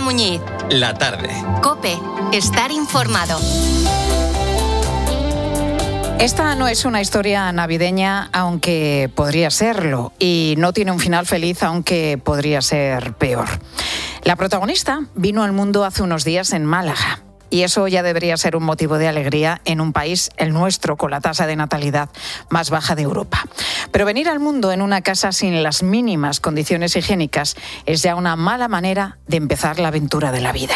Muñiz. La tarde. COPE. Estar informado. Esta no es una historia navideña, aunque podría serlo, y no tiene un final feliz, aunque podría ser peor. La protagonista vino al mundo hace unos días en Málaga, y eso ya debería ser un motivo de alegría en un país, el nuestro, con la tasa de natalidad más baja de Europa. Pero venir al mundo en una casa sin las mínimas condiciones higiénicas es ya una mala manera de empezar la aventura de la vida.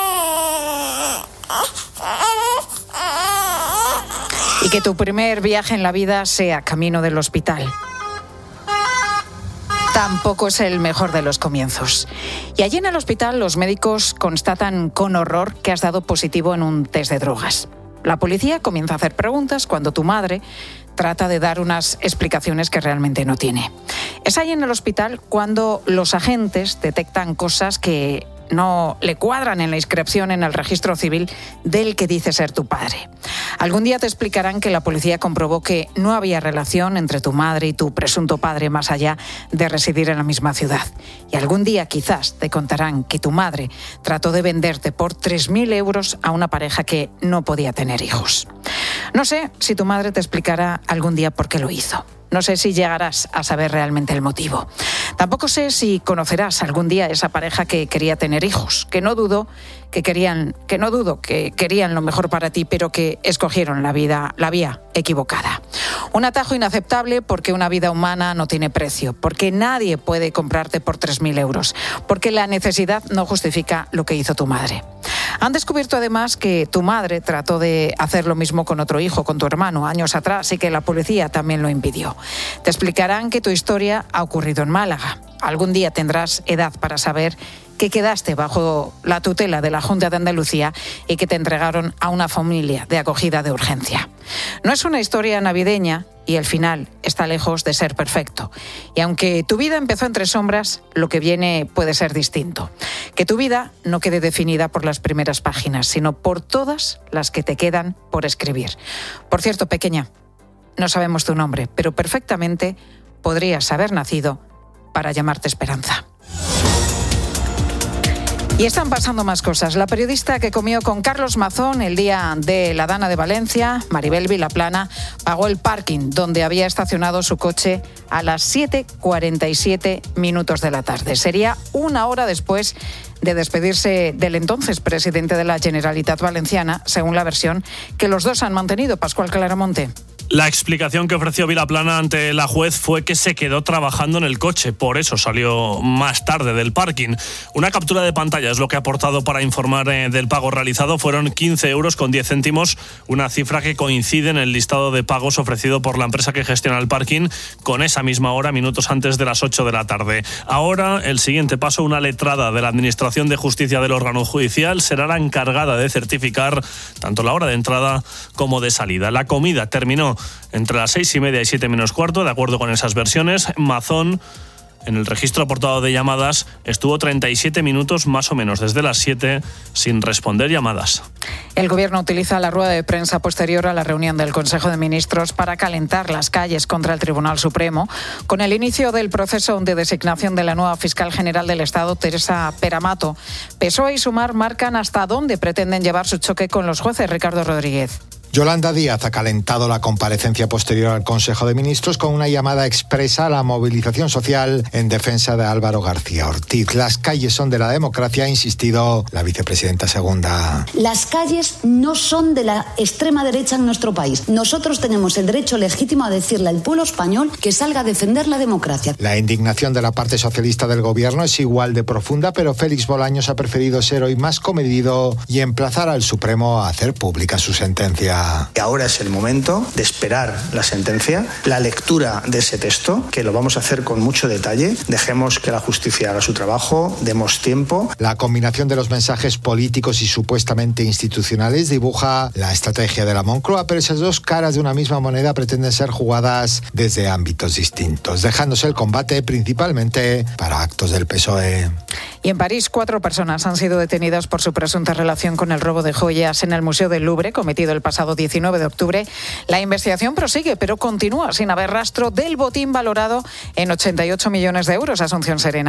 Y que tu primer viaje en la vida sea camino del hospital tampoco es el mejor de los comienzos. Y allí en el hospital los médicos constatan con horror que has dado positivo en un test de drogas. La policía comienza a hacer preguntas cuando tu madre trata de dar unas explicaciones que realmente no tiene. Es ahí en el hospital cuando los agentes detectan cosas que no le cuadran en la inscripción en el registro civil del que dice ser tu padre. Algún día te explicarán que la policía comprobó que no había relación entre tu madre y tu presunto padre más allá de residir en la misma ciudad. Y algún día quizás te contarán que tu madre trató de venderte por 3.000 euros a una pareja que no podía tener hijos. No sé si tu madre te explicará algún día por qué lo hizo. No sé si llegarás a saber realmente el motivo. Tampoco sé si conocerás algún día esa pareja que quería tener hijos, que no dudo que querían lo mejor para ti, pero que escogieron la vía equivocada. Un atajo inaceptable porque una vida humana no tiene precio, porque nadie puede comprarte por 3.000 euros, porque la necesidad no justifica lo que hizo tu madre. Han descubierto además que tu madre trató de hacer lo mismo con otro hijo, con tu hermano, años atrás, y que la policía también lo impidió. Te explicarán que tu historia ha ocurrido en Málaga. Algún día tendrás edad para saber que quedaste bajo la tutela de la Junta de Andalucía y que te entregaron a una familia de acogida de urgencia. No es una historia navideña y el final está lejos de ser perfecto. Y aunque tu vida empezó entre sombras, lo que viene puede ser distinto. Que tu vida no quede definida por las primeras páginas, sino por todas las que te quedan por escribir. Por cierto, pequeña, no sabemos tu nombre, pero perfectamente podrías haber nacido para llamarte Esperanza. Y están pasando más cosas. La periodista que comió con Carlos Mazón el día de la Dana de Valencia, Maribel Vilaplana, pagó el parking donde había estacionado su coche a las 7:47 de la tarde. Sería una hora después de despedirse del entonces presidente de la Generalitat Valenciana, según la versión que los dos han mantenido. Pascual Claramonte. La explicación que ofreció Vilaplana ante la juez fue que se quedó trabajando en el coche, por eso salió más tarde del parking. Una captura de pantalla es lo que ha aportado para informar del pago realizado. Fueron 15 euros con 10 céntimos, una cifra que coincide en el listado de pagos ofrecido por la empresa que gestiona el parking con esa misma hora, minutos antes de las 8 de la tarde. Ahora, el siguiente paso, una letrada de la Administración de Justicia del órgano judicial será la encargada de certificar tanto la hora de entrada como de salida. La comida terminó entre las 6:30 y 7 menos cuarto, de acuerdo con esas versiones. Mazón, en el registro aportado de llamadas, estuvo 37 minutos más o menos desde las 7 sin responder llamadas. El Gobierno utiliza la rueda de prensa posterior a la reunión del Consejo de Ministros para calentar las calles contra el Tribunal Supremo, con el inicio del proceso de designación de la nueva fiscal general del Estado, Teresa Peramato. PSOE y Sumar marcan hasta dónde pretenden llevar su choque con los jueces. Ricardo Rodríguez. Yolanda Díaz ha calentado la comparecencia posterior al Consejo de Ministros con una llamada expresa a la movilización social en defensa de Álvaro García Ortiz. Las calles son de la democracia, ha insistido la vicepresidenta segunda. Las calles no son de la extrema derecha en nuestro país. Nosotros tenemos el derecho legítimo a decirle al pueblo español que salga a defender la democracia. La indignación de la parte socialista del Gobierno es igual de profunda, pero Félix Bolaños ha preferido ser hoy más comedido y emplazar al Supremo a hacer pública su sentencia. Ahora es el momento de esperar la sentencia, la lectura de ese texto, que lo vamos a hacer con mucho detalle. Dejemos que la justicia haga su trabajo, demos tiempo. La combinación de los mensajes políticos y supuestamente institucionales dibuja la estrategia de la Moncloa, pero esas dos caras de una misma moneda pretenden ser jugadas desde ámbitos distintos, dejándose el combate principalmente para actos del PSOE. Y en París, 4 personas han sido detenidas por su presunta relación con el robo de joyas en el Museo del Louvre, cometido el pasado 19 de octubre. La investigación prosigue, pero continúa sin haber rastro del botín valorado en 88 millones de euros. Asunción Serena.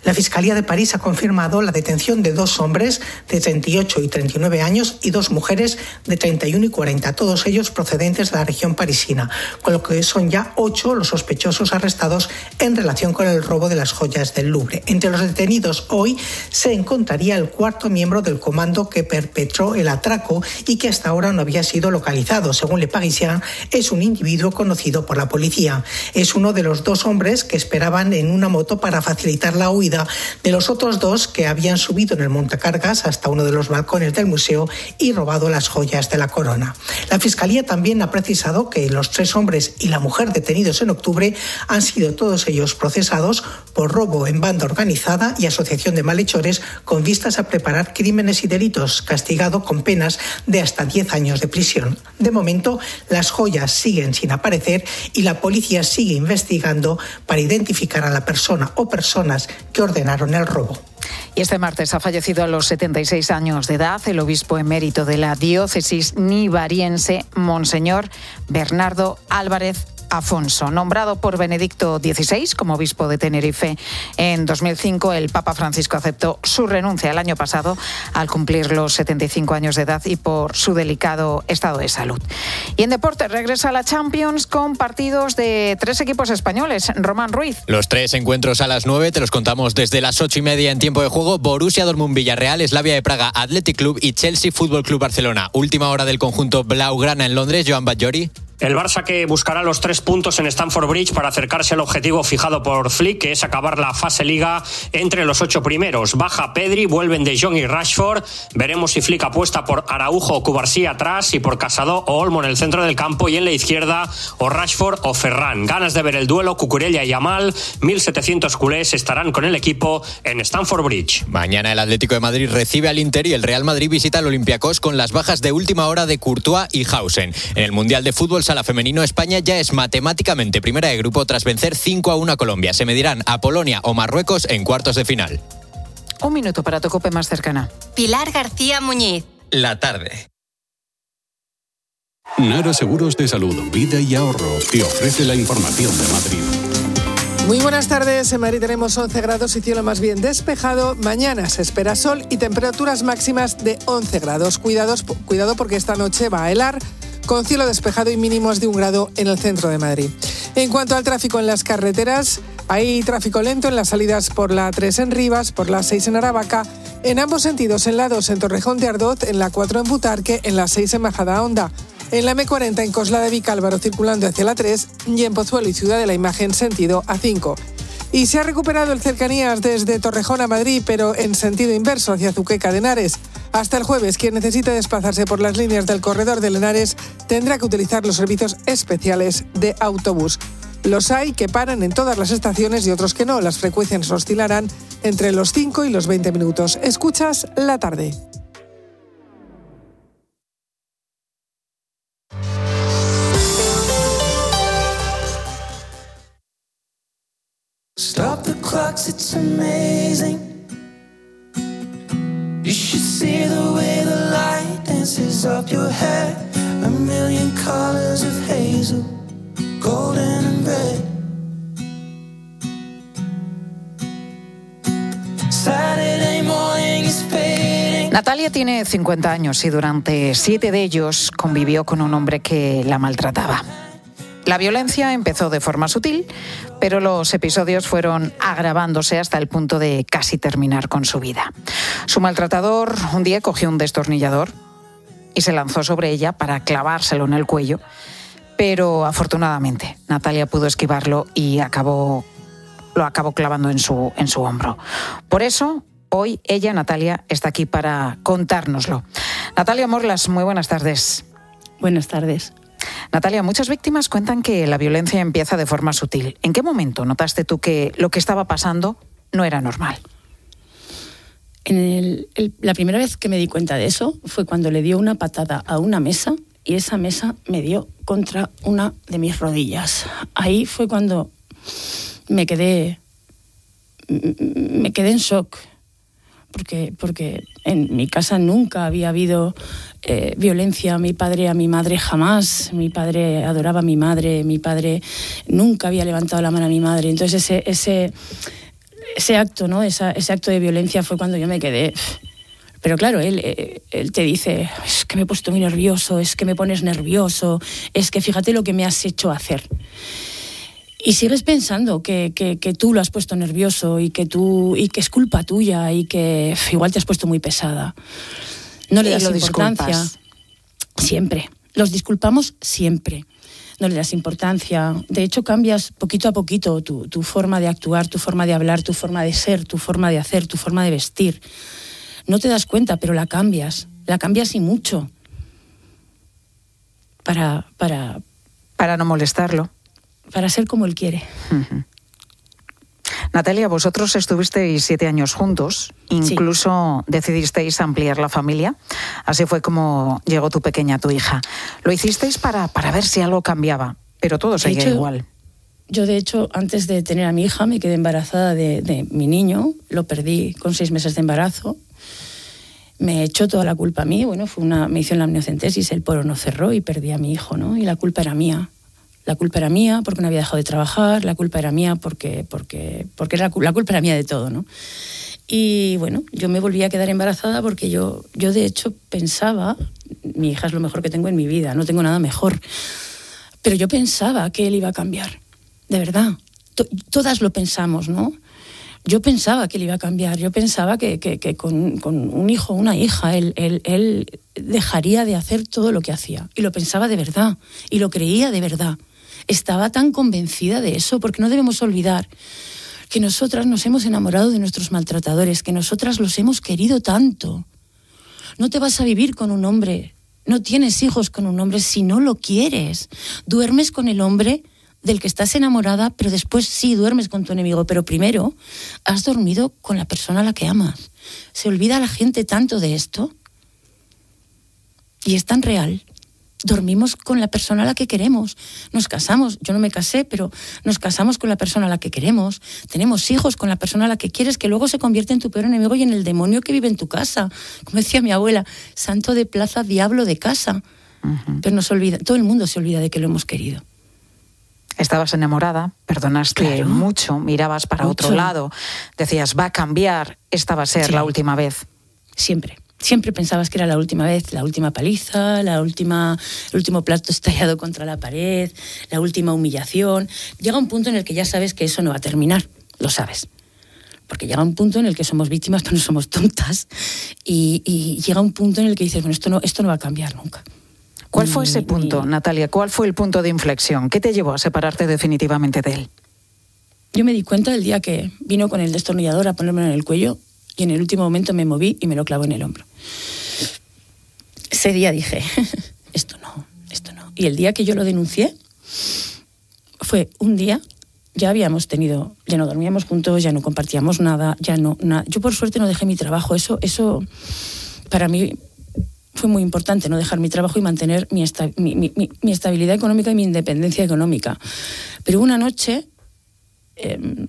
La Fiscalía de París ha confirmado la detención de 2 hombres de 38 y 39 años y 2 mujeres de 31 y 40, todos ellos procedentes de la región parisina, con lo que son ya 8 los sospechosos arrestados en relación con el robo de las joyas del Louvre. Entre los detenidos hoy se encontraría el 4º miembro del comando que perpetró el atraco y que hasta ahora no había sido localizado. Según Le Parisien, es un individuo conocido por la policía. Es uno de los 2 hombres que esperaban en una moto para facilitar la huida de los otros 2 que habían subido en el montacargas hasta uno de los balcones del museo y robado las joyas de la corona. La Fiscalía también ha precisado que los 3 hombres y la mujer detenidos en octubre han sido todos ellos procesados por robo en banda organizada y asociación de malhechores con vistas a preparar crímenes y delitos, castigado con penas de hasta 10 años de prisión. De momento, las joyas siguen sin aparecer y la policía sigue investigando para identificar a la persona o personas que ordenaron el robo. Y este martes ha fallecido a los 76 años de edad el obispo emérito de la diócesis nivariense, Monseñor Bernardo Álvarez Afonso. Nombrado por Benedicto XVI como obispo de Tenerife en 2005, el Papa Francisco aceptó su renuncia el año pasado al cumplir los 75 años de edad y por su delicado estado de salud. Y en deporte regresa la Champions con partidos de 3 equipos españoles. Román Ruiz. Los 3 encuentros a las 9, te los contamos desde las 8:30 en tiempo de juego. Borussia Dortmund Villarreal, Slavia de Praga Athletic Club y Chelsea Fútbol Club Barcelona. Última hora del conjunto blaugrana en Londres. Joan Batllori. El Barça que buscará los 3 puntos en Stamford Bridge para acercarse al objetivo fijado por Flick, que es acabar la fase Liga entre los 8 primeros. Baja Pedri, vuelven De Jong y Rashford. Veremos si Flick apuesta por Araujo o Cubarsí atrás y por Casado o Olmo en el centro del campo y en la izquierda o Rashford o Ferran. Ganas de ver el duelo Cucurella y Yamal. 1.700 culés estarán con el equipo en Stamford Bridge. Mañana el Atlético de Madrid recibe al Inter y el Real Madrid visita al Olympiacos con las bajas de última hora de Courtois y Hausen. En el Mundial de Fútbol Sala Femenino, España ya es matemáticamente primera de grupo tras vencer 5-1 a Colombia. Se medirán a Polonia o Marruecos en cuartos de final. 1 minuto para tu COPE más cercana. Pilar García Muñiz. La tarde. Nara Seguros de Salud, Vida y Ahorro te ofrece la información de Madrid. Muy buenas tardes. En Madrid tenemos 11 grados y cielo más bien despejado. Mañana se espera sol y temperaturas máximas de 11 grados. Cuidado porque esta noche va a helar, con cielo despejado y mínimos de 1 grado en el centro de Madrid. En cuanto al tráfico en las carreteras, hay tráfico lento en las salidas por la 3 en Rivas, por la 6 en Aravaca, en ambos sentidos, en la 2 en Torrejón de Ardoz, en la 4 en Butarque, en la 6 en Majadahonda, en la M40 en Coslada de Vicálvaro circulando hacia la 3 y en Pozuelo y Ciudad de la Imagen sentido A5. Y se ha recuperado el cercanías desde Torrejón a Madrid, pero en sentido inverso hacia Azuqueca de Henares. Hasta el jueves, quien necesite desplazarse por las líneas del corredor del Henares tendrá que utilizar los servicios especiales de autobús. Los hay que paran en todas las estaciones y otros que no. Las frecuencias oscilarán entre los 5 y los 20 minutos. Escuchas La Tarde. Stop the clocks, it's amazing. You should see the way the light dances up your hair. A million colors of hazel, golden and red. Saturday morning is fading. Natalia tiene 50 años y durante 7 de ellos convivió con un hombre que la maltrataba. La violencia empezó de forma sutil, pero los episodios fueron agravándose hasta el punto de casi terminar con su vida. Su maltratador un día cogió un destornillador y se lanzó sobre ella para clavárselo en el cuello, pero afortunadamente Natalia pudo esquivarlo y lo acabó clavando en su hombro. Por eso, hoy ella, Natalia, está aquí para contárnoslo. Natalia Morlas, muy buenas tardes. Buenas tardes. Natalia, muchas víctimas cuentan que la violencia empieza de forma sutil. ¿En qué momento notaste tú que lo que estaba pasando no era normal? La primera vez que me di cuenta de eso fue cuando le dio una patada a una mesa y esa mesa me dio contra una de mis rodillas. Ahí fue cuando me quedé en shock. Porque en mi casa nunca había habido violencia. Mi padre a mi madre jamás. Mi padre adoraba a mi madre. Mi padre nunca había levantado la mano a mi madre. Entonces ese ese acto, ¿no? Ese acto de violencia fue cuando yo me quedé. Pero claro, él te dice, es que me he puesto muy nervioso, es que me pones nervioso, es que fíjate lo que me has hecho hacer. Y sigues pensando que tú lo has puesto nervioso y que es culpa tuya y que igual te has puesto muy pesada. No le das importancia. Disculpas. Siempre. Los disculpamos siempre. No le das importancia. De hecho, cambias poquito a poquito tu forma de actuar, tu forma de hablar, tu forma de ser, tu forma de hacer, tu forma de vestir. No te das cuenta, pero la cambias y mucho. Para no molestarlo. Para ser como él quiere. Uh-huh. Natalia, vosotros estuvisteis 7 años juntos, incluso decidisteis ampliar la familia. Así fue como llegó tu pequeña, tu hija. Lo hicisteis para ver si algo cambiaba, pero todo seguía igual. Yo, de hecho, antes de tener a mi hija, me quedé embarazada de mi niño. Lo perdí con 6 meses de embarazo. Me echó toda la culpa a mí. Bueno, me hizo la amniocentesis, el poro no cerró y perdí a mi hijo, ¿no? Y la culpa era mía. La culpa era mía porque no había dejado de trabajar, la culpa era mía porque la culpa era mía de todo, ¿no? Y bueno, yo me volví a quedar embarazada porque yo de hecho pensaba, mi hija es lo mejor que tengo en mi vida, no tengo nada mejor, pero yo pensaba que él iba a cambiar, de verdad. Todas lo pensamos, ¿no? Yo pensaba que él iba a cambiar, yo pensaba que con un hijo o una hija él dejaría de hacer todo lo que hacía. Y lo pensaba de verdad, y lo creía de verdad. Estaba tan convencida de eso, porque no debemos olvidar que nosotras nos hemos enamorado de nuestros maltratadores, que nosotras los hemos querido tanto. No te vas a vivir con un hombre, no tienes hijos con un hombre si no lo quieres. Duermes con el hombre del que estás enamorada, pero después sí duermes con tu enemigo, pero primero has dormido con la persona a la que amas. ¿Se olvida la gente tanto de esto? Y es tan real. Dormimos con la persona a la que queremos. Nos casamos, yo no me casé, pero nos casamos con la persona a la que queremos. Tenemos hijos con la persona a la que quieres, que luego se convierte en tu peor enemigo y en el demonio que vive en tu casa. Como decía mi abuela, santo de plaza, diablo de casa. Uh-huh. Pero todo el mundo se olvida de que lo hemos querido. Estabas enamorada, perdonaste mucho, mirabas para otro lado, decías, va a cambiar, esta va a ser la última vez. Siempre pensabas que era la última vez, la última paliza, el último plato estallado contra la pared, la última humillación. Llega un punto en el que ya sabes que eso no va a terminar, lo sabes. Porque llega un punto en el que somos víctimas, pero no somos tontas. Y llega un punto en el que dices, bueno, esto no va a cambiar nunca. ¿Cuál fue ese punto, Natalia? ¿Cuál fue el punto de inflexión? ¿Qué te llevó a separarte definitivamente de él? Yo me di cuenta el día que vino con el destornillador a ponérmelo en el cuello y en el último momento me moví y me lo clavó en el hombro. Ese día dije, esto no. Y el día que yo lo denuncié fue un día, ya no dormíamos juntos, ya no compartíamos nada, nada. Yo por suerte no dejé mi trabajo, eso para mí fue muy importante, no dejar mi trabajo y mantener mi estabilidad económica y mi independencia económica. Pero una noche, él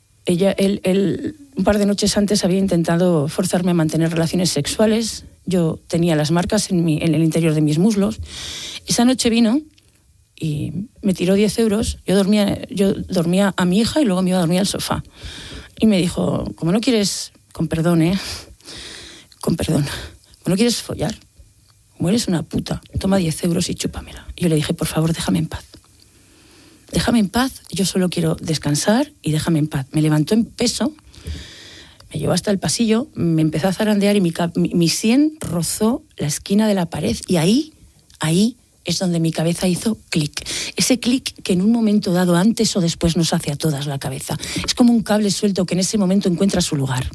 un par de noches antes había intentado forzarme a mantener relaciones sexuales. Yo tenía las marcas en el interior de mis muslos. Esa noche vino y me tiró 10 euros. Yo dormía a mi hija y luego me iba a dormir al sofá. Y me dijo, como no quieres, con perdón, como no quieres follar, como eres una puta, toma 10 euros y chúpamela. Y yo le dije, por favor, déjame en paz. Déjame en paz, yo solo quiero descansar y déjame en paz. Me levantó en peso, me llevó hasta el pasillo, me empezó a zarandear y mi sien rozó la esquina de la pared y ahí es donde mi cabeza hizo clic. Ese clic que en un momento dado, antes o después, nos hace a todas la cabeza. Es como un cable suelto que en ese momento encuentra su lugar.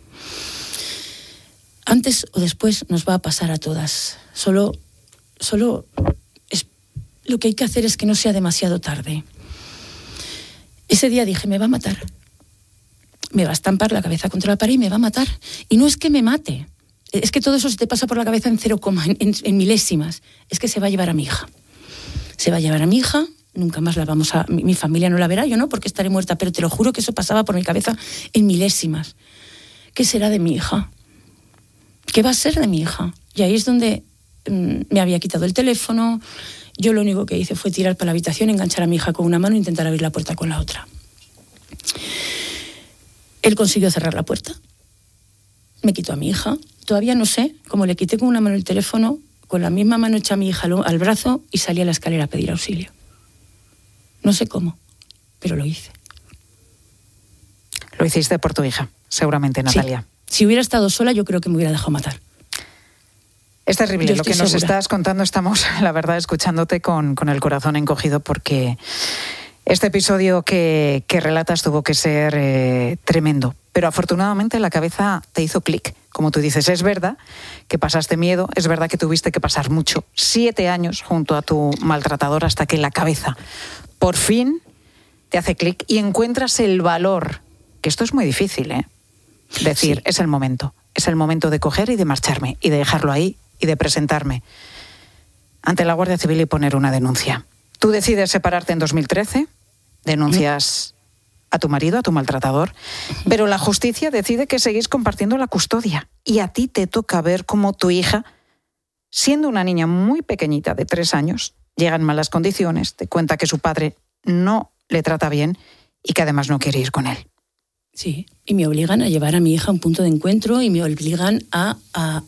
Antes o después nos va a pasar a todas. Solo lo que hay que hacer es que no sea demasiado tarde. Ese día dije, me va a matar. Me va a estampar la cabeza contra la pared y me va a matar. Y no es que me mate. Es que todo eso se te pasa por la cabeza en 0, en milésimas. Es que se va a llevar a mi hija. Se va a llevar a mi hija, nunca más la vamos a... Mi familia no la verá, yo no, porque estaré muerta, pero te lo juro que eso pasaba por mi cabeza en milésimas. ¿Qué será de mi hija? ¿Qué va a ser de mi hija? Y ahí es donde me había quitado el teléfono. Yo lo único que hice fue tirar para la habitación, enganchar a mi hija con una mano e intentar abrir la puerta con la otra. Él consiguió cerrar la puerta, me quitó a mi hija, todavía no sé, como le quité con una mano el teléfono, con la misma mano eché a mi hija al brazo y salí a la escalera a pedir auxilio. No sé cómo, pero lo hice. Lo hiciste por tu hija, seguramente, Natalia. Sí. Si hubiera estado sola, yo creo que me hubiera dejado matar. Es terrible lo que nos estás contando. Estamos, la verdad, escuchándote con el corazón encogido, porque este episodio que relatas tuvo que ser tremendo. Pero afortunadamente la cabeza te hizo clic. Como tú dices, es verdad que pasaste miedo, es verdad que tuviste que pasar mucho, 7 años junto a tu maltratador, hasta que la cabeza por fin te hace clic y encuentras el valor, que esto es muy difícil, decir, sí, es el momento de coger y de marcharme y de dejarlo ahí y de presentarme ante la Guardia Civil y poner una denuncia. Tú decides separarte en 2013, denuncias a tu marido, a tu maltratador, pero la justicia decide que seguís compartiendo la custodia y a ti te toca ver cómo tu hija, siendo una niña muy pequeñita de 3 años, llega en malas condiciones, te cuenta que su padre no le trata bien y que además no quiere ir con él. Sí, y me obligan a llevar a mi hija a un punto de encuentro y me obligan a,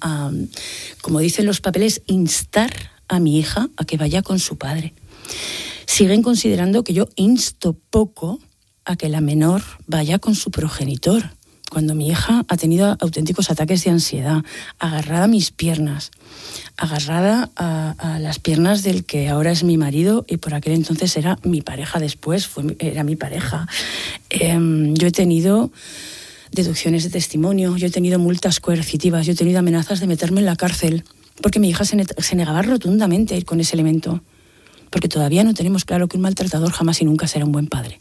como dicen los papeles, instar a mi hija a que vaya con su padre. Siguen considerando que yo insto poco a que la menor vaya con su progenitor, cuando mi hija ha tenido auténticos ataques de ansiedad, agarrada a mis piernas, agarrada a las piernas del que ahora es mi marido y por aquel entonces era mi pareja, después era mi pareja. Yo he tenido deducciones de testimonio, yo he tenido multas coercitivas, yo he tenido amenazas de meterme en la cárcel, porque mi hija se negaba rotundamente a ir con ese elemento, porque todavía no tenemos claro que un maltratador jamás y nunca será un buen padre.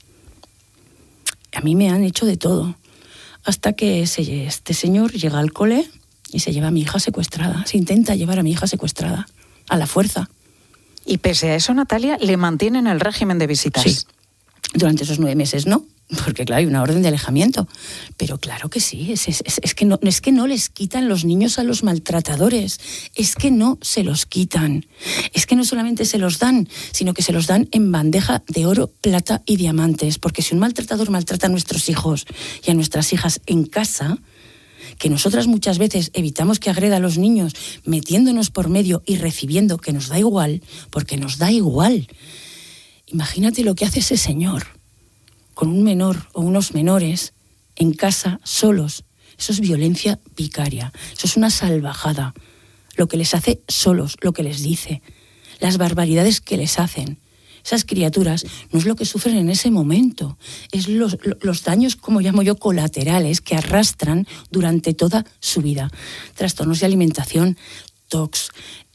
A mí me han hecho de todo, hasta que este señor llega al cole y se lleva a mi hija secuestrada. Se intenta llevar a mi hija secuestrada, a la fuerza. Y pese a eso, Natalia, le mantienen el régimen de visitas. Sí, durante esos 9 meses no, porque claro, hay una orden de alejamiento. Pero claro que sí, es que no les quitan los niños a los maltratadores, es que no se los quitan. Es que no solamente se los dan, sino que se los dan en bandeja de oro, plata y diamantes. Porque si un maltratador maltrata a nuestros hijos y a nuestras hijas en casa, que nosotras muchas veces evitamos que agreda a los niños metiéndonos por medio y recibiendo, que nos da igual, porque nos da igual. Imagínate lo que hace ese señor con un menor o unos menores en casa solos. Eso es violencia vicaria, eso es una salvajada. Lo que les hace solos, lo que les dice, las barbaridades que les hacen. Esas criaturas no es lo que sufren en ese momento, es los daños, como llamo yo, colaterales que arrastran durante toda su vida. Trastornos de alimentación, TOC,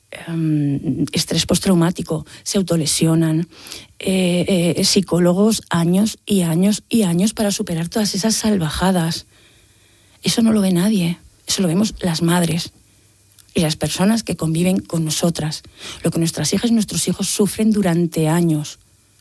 estrés postraumático, se autolesionan, psicólogos años y años y años para superar todas esas salvajadas. Eso no lo ve nadie, eso lo vemos las madres y las personas que conviven con nosotras, lo que nuestras hijas y nuestros hijos sufren durante años.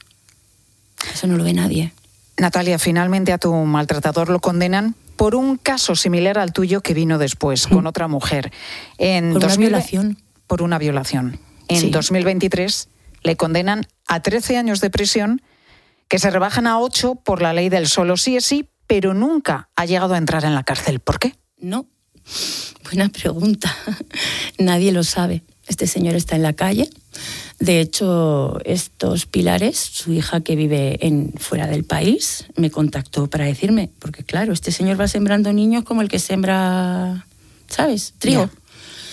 Eso no lo ve nadie. Natalia, finalmente a tu maltratador lo condenan por un caso similar al tuyo que vino después, con otra mujer. Por una violación. Por una violación. En 2023 le condenan a 13 años de prisión, que se rebajan a 8 por la ley del solo sí es sí, pero nunca ha llegado a entrar en la cárcel. ¿Por qué? No. Buena pregunta. Nadie lo sabe. Este señor está en la calle. De hecho, estos Pilares, su hija que vive fuera del país, me contactó para decirme, porque claro, este señor va sembrando niños como el que siembra, ¿sabes? Trigo. Yeah.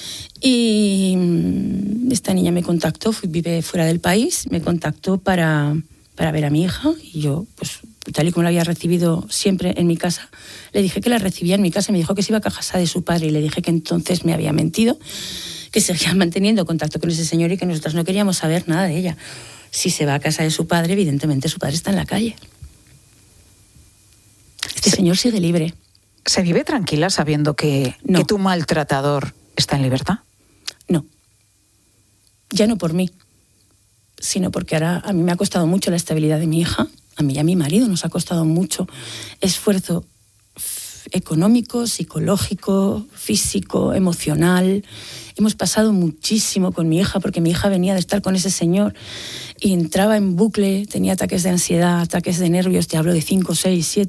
Y esta niña me contactó, vive fuera del país, me contactó para ver a mi hija y yo, pues tal y como la había recibido siempre en mi casa, le dije que la recibía en mi casa y me dijo que se iba a casa de su padre y le dije que entonces me había mentido, que seguía manteniendo contacto con ese señor y que nosotros no queríamos saber nada de ella. Si se va a casa de su padre, evidentemente su padre está en la calle. Este señor sigue libre. ¿Se vive tranquila sabiendo que tu maltratador está en libertad? No. Ya no por mí, sino porque ahora a mí me ha costado mucho la estabilidad de mi hija, a mí y a mi marido nos ha costado mucho esfuerzo económico, psicológico, físico, emocional. Hemos pasado muchísimo con mi hija porque mi hija venía de estar con ese señor y entraba en bucle, tenía ataques de ansiedad, ataques de nervios, te hablo de 5, 6, 7,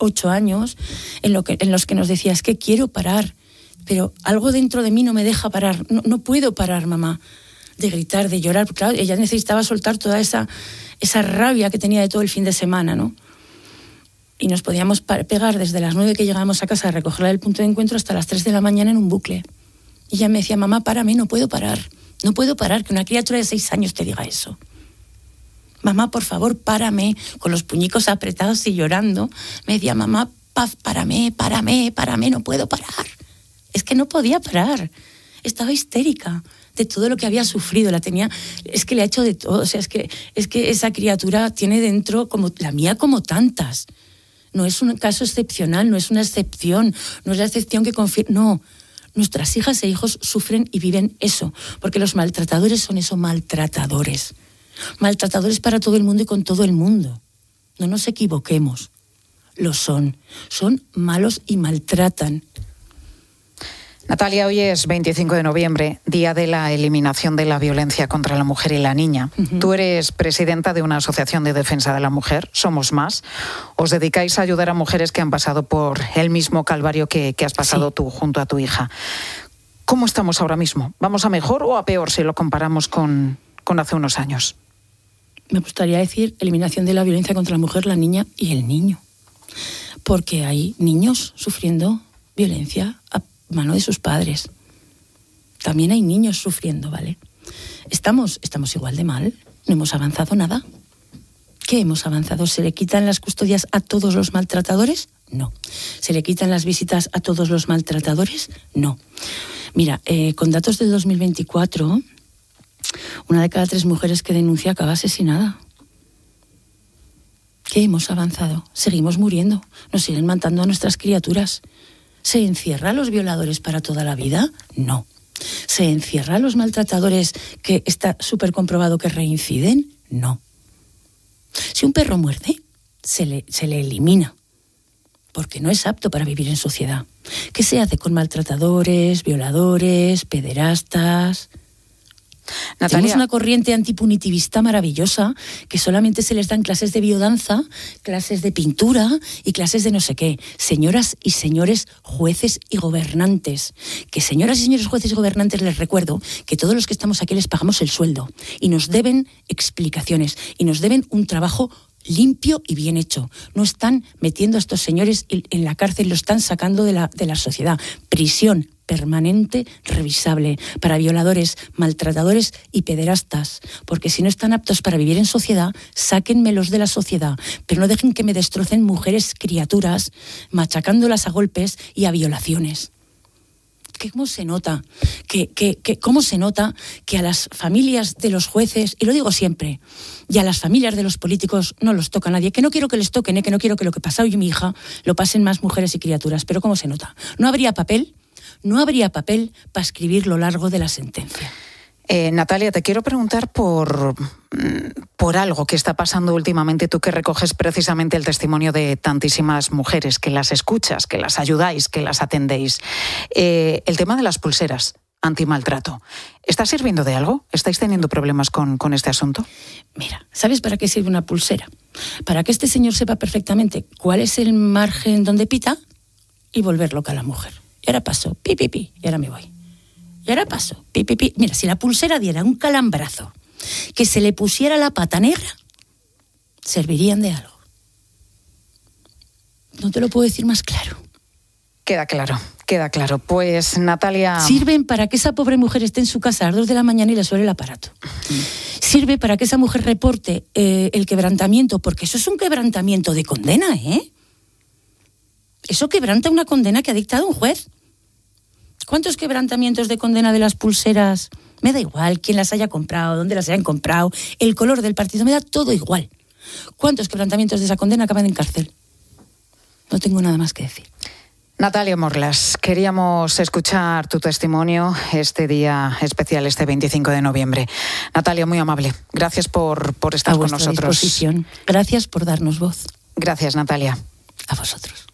8 años, en los que nos decía, es que quiero parar, pero algo dentro de mí no me deja parar, no puedo parar, mamá, de gritar, de llorar, porque claro, ella necesitaba soltar toda esa rabia que tenía de todo el fin de semana, ¿no? Y nos podíamos pegar desde las 9 que llegábamos a casa a recogerla del punto de encuentro hasta las 3 de la mañana en un bucle. Y ella me decía, mamá, párame, no puedo parar, que una criatura de 6 años te diga eso. Mamá, por favor, párame, con los puñicos apretados y llorando. Me decía, mamá, párame, no puedo parar. Es que no podía parar, estaba histérica de todo lo que había sufrido, es que le ha hecho de todo, o sea, es que esa criatura tiene dentro, como la mía, como tantas. No es un caso excepcional, no es una excepción, no es la excepción que confirma, no. Nuestras hijas e hijos sufren y viven eso, porque los maltratadores son eso, maltratadores. Maltratadores para todo el mundo y con todo el mundo. No nos equivoquemos, lo son malos y maltratan. Natalia, hoy es 25 de noviembre, día de la eliminación de la violencia contra la mujer y la niña. Uh-huh. Tú eres presidenta de una asociación de defensa de la mujer, Somos Más. Os dedicáis a ayudar a mujeres que han pasado por el mismo calvario que has pasado tú junto a tu hija. ¿Cómo estamos ahora mismo? ¿Vamos a mejor o a peor si lo comparamos con hace unos años? Me gustaría decir eliminación de la violencia contra la mujer, la niña y el niño. Porque hay niños sufriendo violencia a mano de sus padres. También hay niños sufriendo, ¿vale? ¿Estamos igual de mal? ¿No hemos avanzado nada? ¿Qué hemos avanzado? ¿Se le quitan las custodias a todos los maltratadores? No. ¿Se le quitan las visitas a todos los maltratadores? No. Mira, con datos del 2024, 1 de cada 3 mujeres que denuncia acaba asesinada. ¿Qué hemos avanzado? Seguimos muriendo. Nos siguen matando a nuestras criaturas. ¿Se encierra a los violadores para toda la vida? No. ¿Se encierra a los maltratadores que está súper comprobado que reinciden? No. Si un perro muerde, se le elimina, porque no es apto para vivir en sociedad. ¿Qué se hace con maltratadores, violadores, pederastas? Natalia, tenemos una corriente antipunitivista maravillosa que solamente se les dan clases de biodanza, clases de pintura y clases de no sé qué. Señoras y señores jueces y gobernantes, que señoras y señores jueces y gobernantes les recuerdo que todos los que estamos aquí les pagamos el sueldo y nos deben explicaciones y nos deben un trabajo limpio y bien hecho. No están metiendo a estos señores en la cárcel, lo están sacando de la sociedad. Prisión permanente, revisable, para violadores, maltratadores y pederastas, porque si no están aptos para vivir en sociedad, sáquenmelos de la sociedad, pero no dejen que me destrocen mujeres criaturas, machacándolas a golpes y a violaciones. ¿Cómo se nota? ¿Cómo se nota que a las familias de los jueces, y lo digo siempre, y a las familias de los políticos no los toca nadie? Que no quiero que les toquen, que no quiero que lo que pasó hoy mi hija lo pasen más mujeres y criaturas, pero ¿cómo se nota? No habría papel para escribir lo largo de la sentencia. Natalia, te quiero preguntar por algo que está pasando últimamente, tú que recoges precisamente el testimonio de tantísimas mujeres, que las escuchas, que las ayudáis, que las atendéis. El tema de las pulseras antimaltrato, ¿está sirviendo de algo? ¿Estáis teniendo problemas con este asunto? Mira, ¿sabes para qué sirve una pulsera? Para que este señor sepa perfectamente cuál es el margen donde pita y volver loca a la mujer. Y ahora paso, pi, pi, pi, y ahora me voy. Y ahora paso, pi, pi, pi. Mira, si la pulsera diera un calambrazo, que se le pusiera la pata negra, servirían de algo. No te lo puedo decir más claro. Queda claro. Pues, Natalia... Sirven para que esa pobre mujer esté en su casa a las 2 de la mañana y le suene el aparato. Sirve para que esa mujer reporte el quebrantamiento, porque eso es un quebrantamiento de condena, ¿eh? Eso quebranta una condena que ha dictado un juez. ¿Cuántos quebrantamientos de condena de las pulseras? Me da igual quién las haya comprado, dónde las hayan comprado, el color del partido, me da todo igual. ¿Cuántos quebrantamientos de esa condena acaban en cárcel? No tengo nada más que decir. Natalia Morlas, queríamos escuchar tu testimonio este día especial, este 25 de noviembre. Natalia, muy amable. Gracias por estar con nosotros. A vuestra disposición. Gracias por darnos voz. Gracias, Natalia. A vosotros.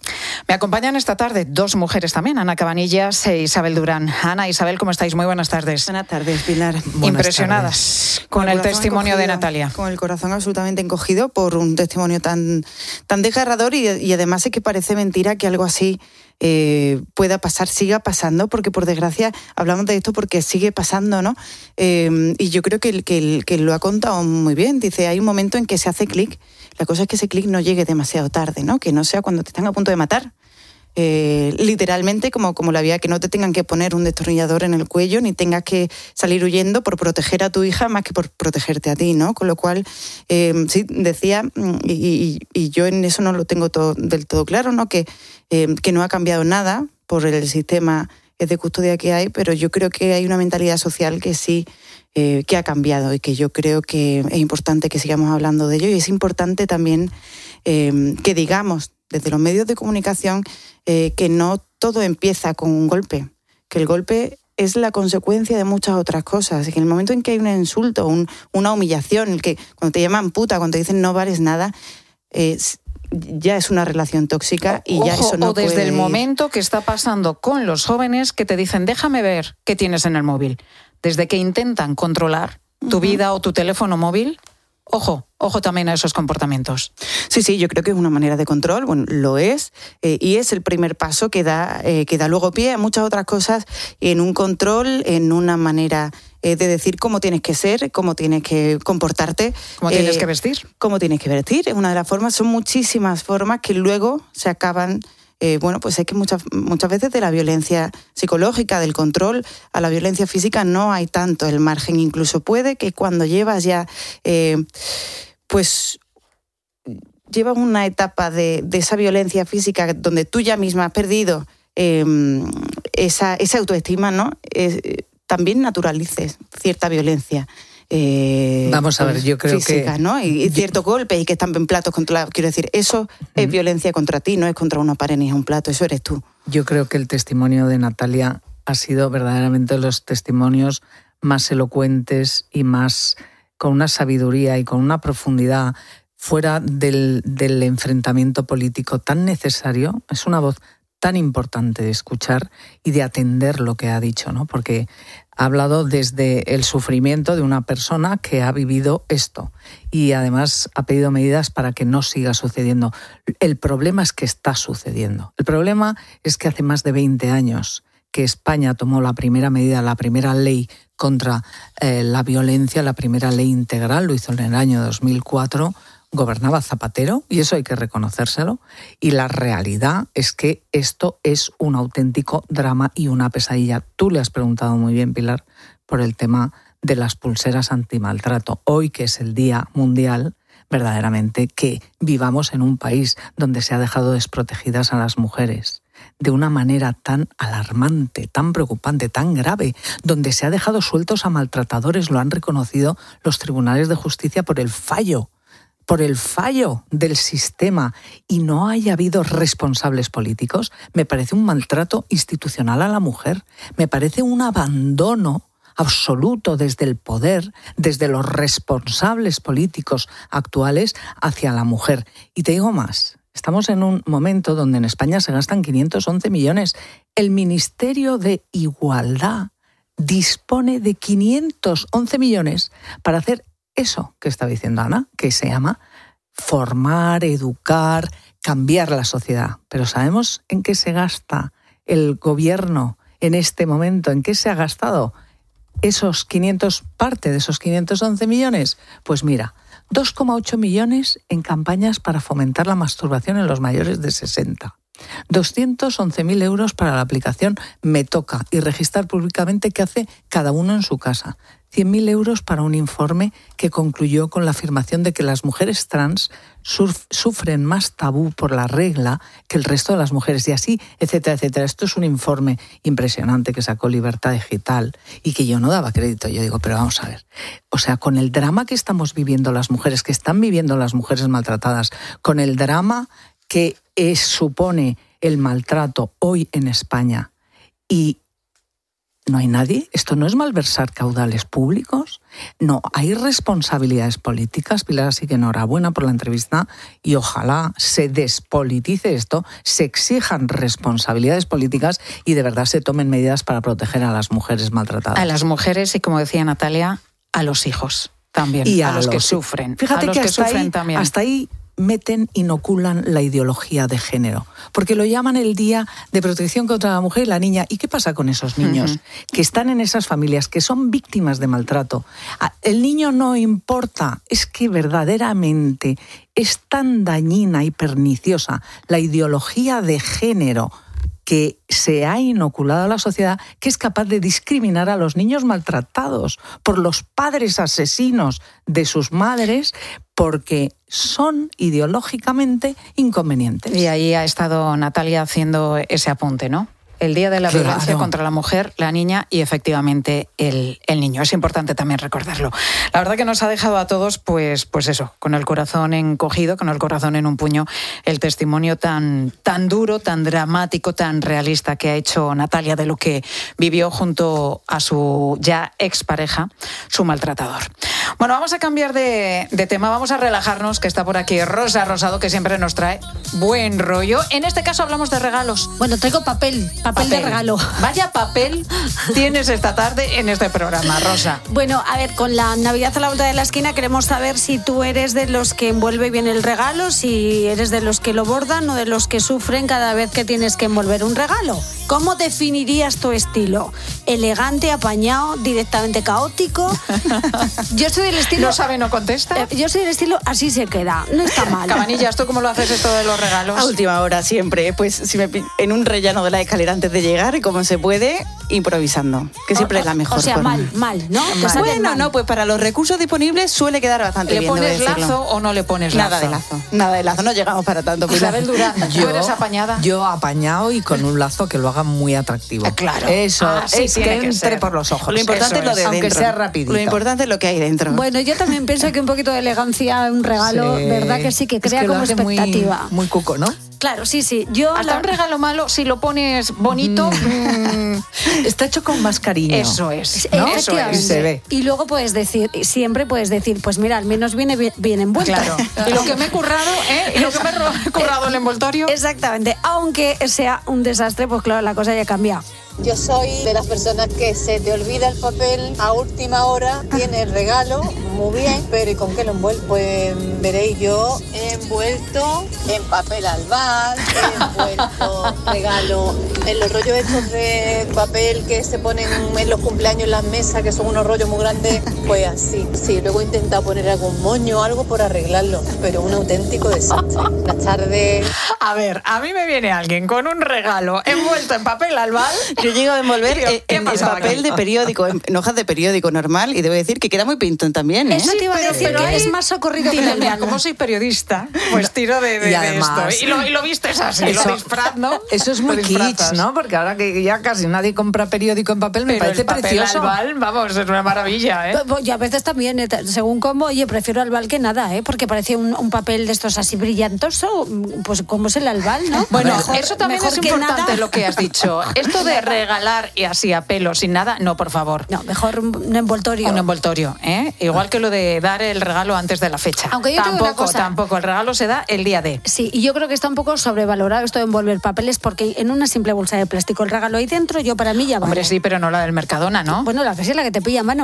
Me acompañan esta tarde 2 mujeres también, Ana Cabanillas e Isabel Durán. Ana, Isabel, ¿cómo estáis? Muy buenas tardes. Buenas tardes, Pilar. Impresionadas con el testimonio encogido, de Natalia. Con el corazón absolutamente encogido por un testimonio tan desgarrador y además es que parece mentira que algo así pueda pasar, siga pasando, porque por desgracia hablamos de esto porque sigue pasando, ¿no? Y yo creo que lo ha contado muy bien. Dice, hay un momento en que se hace clic. La cosa es que ese clic no llegue demasiado tarde, ¿no? Que no sea cuando te están a punto de matar. Literalmente como la vida, que no te tengan que poner un destornillador en el cuello ni tengas que salir huyendo por proteger a tu hija más que por protegerte a ti, ¿no? Con lo cual, sí, decía, y yo en eso no lo tengo del todo claro, ¿no? Que no ha cambiado nada por el sistema de custodia que hay, pero yo creo que hay una mentalidad social que sí que ha cambiado y que yo creo que es importante que sigamos hablando de ello, y es importante también que digamos desde los medios de comunicación que no todo empieza con un golpe, que el golpe es la consecuencia de muchas otras cosas, y que en el momento en que hay un insulto, una humillación, el que cuando te llaman puta, cuando te dicen no vales nada, ya es una relación tóxica y ya eso no puede ir. O desde el momento que está pasando con los jóvenes que te dicen déjame ver qué tienes en el móvil, desde que intentan controlar tu vida o tu teléfono móvil. Ojo también a esos comportamientos. Sí, yo creo que es una manera de control, bueno, lo es, y es el primer paso que da luego pie a muchas otras cosas, en un control, en una manera de decir cómo tienes que ser, cómo tienes que comportarte. ¿Cómo tienes que vestir? Cómo tienes que vestir, es una de las formas, son muchísimas formas que luego se acaban. Pues es que muchas veces de la violencia psicológica, del control a la violencia física no hay tanto el margen. Incluso puede que cuando llevas ya, pues llevas una etapa de esa violencia física donde tú ya misma has perdido esa autoestima, ¿no? También naturalices cierta violencia. Vamos a ver, yo creo física, que ¿no? Y cierto golpe y que están en platos controlados. Quiero decir, eso es violencia contra ti, no es contra una pared ni es un plato, eso eres tú. Yo creo que el testimonio de Natalia ha sido verdaderamente los testimonios más elocuentes y más con una sabiduría y con una profundidad fuera del enfrentamiento político tan necesario. Es una voz tan importante de escuchar y de atender lo que ha dicho, ¿no? Porque ha hablado desde el sufrimiento de una persona que ha vivido esto y además ha pedido medidas para que no siga sucediendo. El problema es que está sucediendo. El problema es que hace más de 20 años que España tomó la primera medida, la primera ley contra la violencia, la primera ley integral, lo hizo en el año 2004, gobernaba Zapatero, y eso hay que reconocérselo, y la realidad es que esto es un auténtico drama y una pesadilla. Tú le has preguntado muy bien, Pilar, por el tema de las pulseras antimaltrato. Hoy, que es el Día Mundial, verdaderamente que vivamos en un país donde se ha dejado desprotegidas a las mujeres de una manera tan alarmante, tan preocupante, tan grave, donde se ha dejado sueltos a maltratadores, lo han reconocido los tribunales de justicia por el fallo del sistema, y no haya habido responsables políticos, me parece un maltrato institucional a la mujer, me parece un abandono absoluto desde el poder, desde los responsables políticos actuales hacia la mujer. Y te digo más, estamos en un momento donde en España se gastan 511 millones. El Ministerio de Igualdad dispone de 511 millones para hacer eso que está diciendo Ana, que se llama formar, educar, cambiar la sociedad. Pero ¿sabemos en qué se gasta el gobierno en este momento? ¿En qué se ha gastado parte de esos 511 millones? Pues mira, 2,8 millones en campañas para fomentar la masturbación en los mayores de 60. 211.000 euros para la aplicación Me Toca y registrar públicamente qué hace cada uno en su casa. 100.000 euros para un informe que concluyó con la afirmación de que las mujeres trans sufren más tabú por la regla que el resto de las mujeres, y así, etcétera, etcétera. Esto es un informe impresionante que sacó Libertad Digital y que yo no daba crédito. Yo digo, pero vamos a ver, o sea, con el drama que estamos viviendo las mujeres, que están viviendo las mujeres maltratadas, con el drama que supone el maltrato hoy en España, y no hay nadie, esto no es malversar caudales públicos, no, hay responsabilidades políticas. Pilar, así que enhorabuena por la entrevista y ojalá se despolitice esto, se exijan responsabilidades políticas y de verdad se tomen medidas para proteger a las mujeres maltratadas. A las mujeres y, como decía Natalia, a los hijos también, y a los que sufren. Fíjate a los que hasta ahí inoculan la ideología de género, porque lo llaman el Día de Protección contra la Mujer y la Niña. ¿Y qué pasa con esos niños que están en esas familias, que son víctimas de maltrato? El niño no importa, es que verdaderamente es tan dañina y perniciosa la ideología de género que se ha inoculado a la sociedad, que es capaz de discriminar a los niños maltratados por los padres asesinos de sus madres, porque son ideológicamente inconvenientes. Y ahí ha estado Natalia haciendo ese apunte, ¿no? El Día de la Violencia contra la Mujer, la Niña y efectivamente el niño. Es importante también recordarlo. La verdad que nos ha dejado a todos, pues eso, con el corazón encogido, con el corazón en un puño, el testimonio tan duro, tan dramático, tan realista que ha hecho Natalia de lo que vivió junto a su ya expareja, su maltratador. Bueno, vamos a cambiar de tema, vamos a relajarnos, que está por aquí Rosa Rosado, que siempre nos trae buen rollo. En este caso hablamos de regalos. Bueno, traigo papel de regalo. Vaya papel tienes esta tarde en este programa, Rosa. Bueno, a ver, con la Navidad a la vuelta de la esquina queremos saber si tú eres de los que envuelve bien el regalo, si eres de los que lo bordan o de los que sufren cada vez que tienes que envolver un regalo. ¿Cómo definirías tu estilo? ¿Elegante, apañado, directamente caótico? Yo soy del estilo... ¿No sabe, no contesta? Yo soy del estilo así se queda, no está mal. Cabanillas, ¿tú cómo lo haces esto de los regalos? A última hora siempre, pues si en un rellano de la escalera antes de llegar, como se puede, improvisando, que siempre es la mejor forma. mal, ¿no? Bueno, no, pues para los recursos disponibles suele quedar bastante bien. ¿Le pones lazo o no le pones lazo? Nada de lazo, no llegamos para tanto. Isabel Durán, ¿tú eres apañada? Yo apañado y con un lazo que lo haga muy atractivo. Claro. Eso, sí, es que entre por los ojos. Lo importante es lo de dentro. Aunque sea rapidito. Lo importante es lo que hay dentro. Bueno, yo también pienso que un poquito de elegancia, un regalo, ¿verdad que sí? Que crea como expectativa. Muy cuco, ¿no? Claro, sí. Yo hasta un regalo malo, si lo pones bonito, está hecho con más cariño. Eso es, ¿no? Eso es. Y se ve. Y luego siempre puedes decir, pues mira, al menos viene bien envuelto. Claro. Y lo que me he currado, y lo que me he currado el envoltorio. Exactamente. Aunque sea un desastre, pues claro, la cosa ya cambia. Yo soy de las personas que se te olvida el papel a última hora, tiene el regalo, muy bien, pero ¿y con qué lo envuelvo? Pues veréis, yo he envuelto en papel albal, he envuelto regalo en los rollos estos de papel que se ponen en los cumpleaños en las mesas, que son unos rollos muy grandes, pues así. Sí, luego he intentado poner algún moño o algo por arreglarlo, pero un auténtico desastre. Buenas tardes. A ver, a mí me viene alguien con un regalo envuelto en papel albal. Yo llego a envolver en papel de periódico, en hojas de periódico normal, y debo decir que queda muy pintón también, ¿eh? Eso te iba a decir, pero que es más socorrido que el mira, como soy periodista, pues tiro de además, esto. Y lo vistes así, lo disfraz, ¿no? Eso es muy kitsch, ¿no? Porque ahora que ya casi nadie compra periódico en papel, me parece precioso. Albal, vamos, es una maravilla, ¿eh? Y a veces también, según cómo, prefiero albal que nada, ¿eh? Porque parece un papel de estos así brillantoso, pues como es el albal, ¿no? Bueno, mejor, eso también mejor es que importante nada. lo que has dicho. Esto de regalar y así a pelo, sin nada, no, por favor. No, mejor un envoltorio. Un envoltorio, ¿eh? Igual que lo de dar el regalo antes de la fecha. Aunque yo tengo una cosa. Tampoco, el regalo se da el día de. Sí, y yo creo que está un poco sobrevalorado esto de envolver papeles, porque en una simple bolsa de plástico el regalo ahí dentro, yo para mí ya vale. Hombre, sí, pero no la del Mercadona, ¿no? Bueno, la que sí es la que te pilla a mano.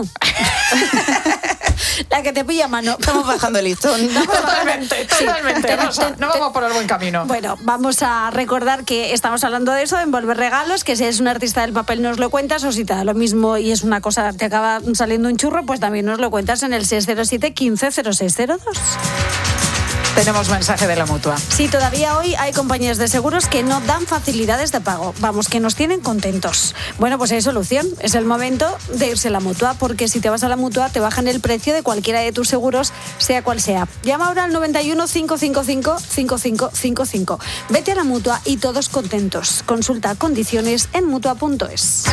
La que te pilla a mano. Estamos bajando el listón. Totalmente, Rosa, no vamos por el buen camino. Bueno, vamos a recordar que estamos hablando de eso, de envolver regalos, que si eres un artista del papel nos lo cuentas, o si te da lo mismo y es una cosa, te acaba saliendo un churro, pues también nos lo cuentas en el 607 15 0602. Tenemos mensaje de la Mutua. Sí, todavía hoy hay compañías de seguros que no dan facilidades de pago. Vamos, que nos tienen contentos. Bueno, pues hay solución. Es el momento de irse a la Mutua, porque si te vas a la Mutua te bajan el precio de cualquiera de tus seguros, sea cual sea. Llama ahora al 91 555 5555. Vete a la Mutua y todos contentos. Consulta condiciones en Mutua.es.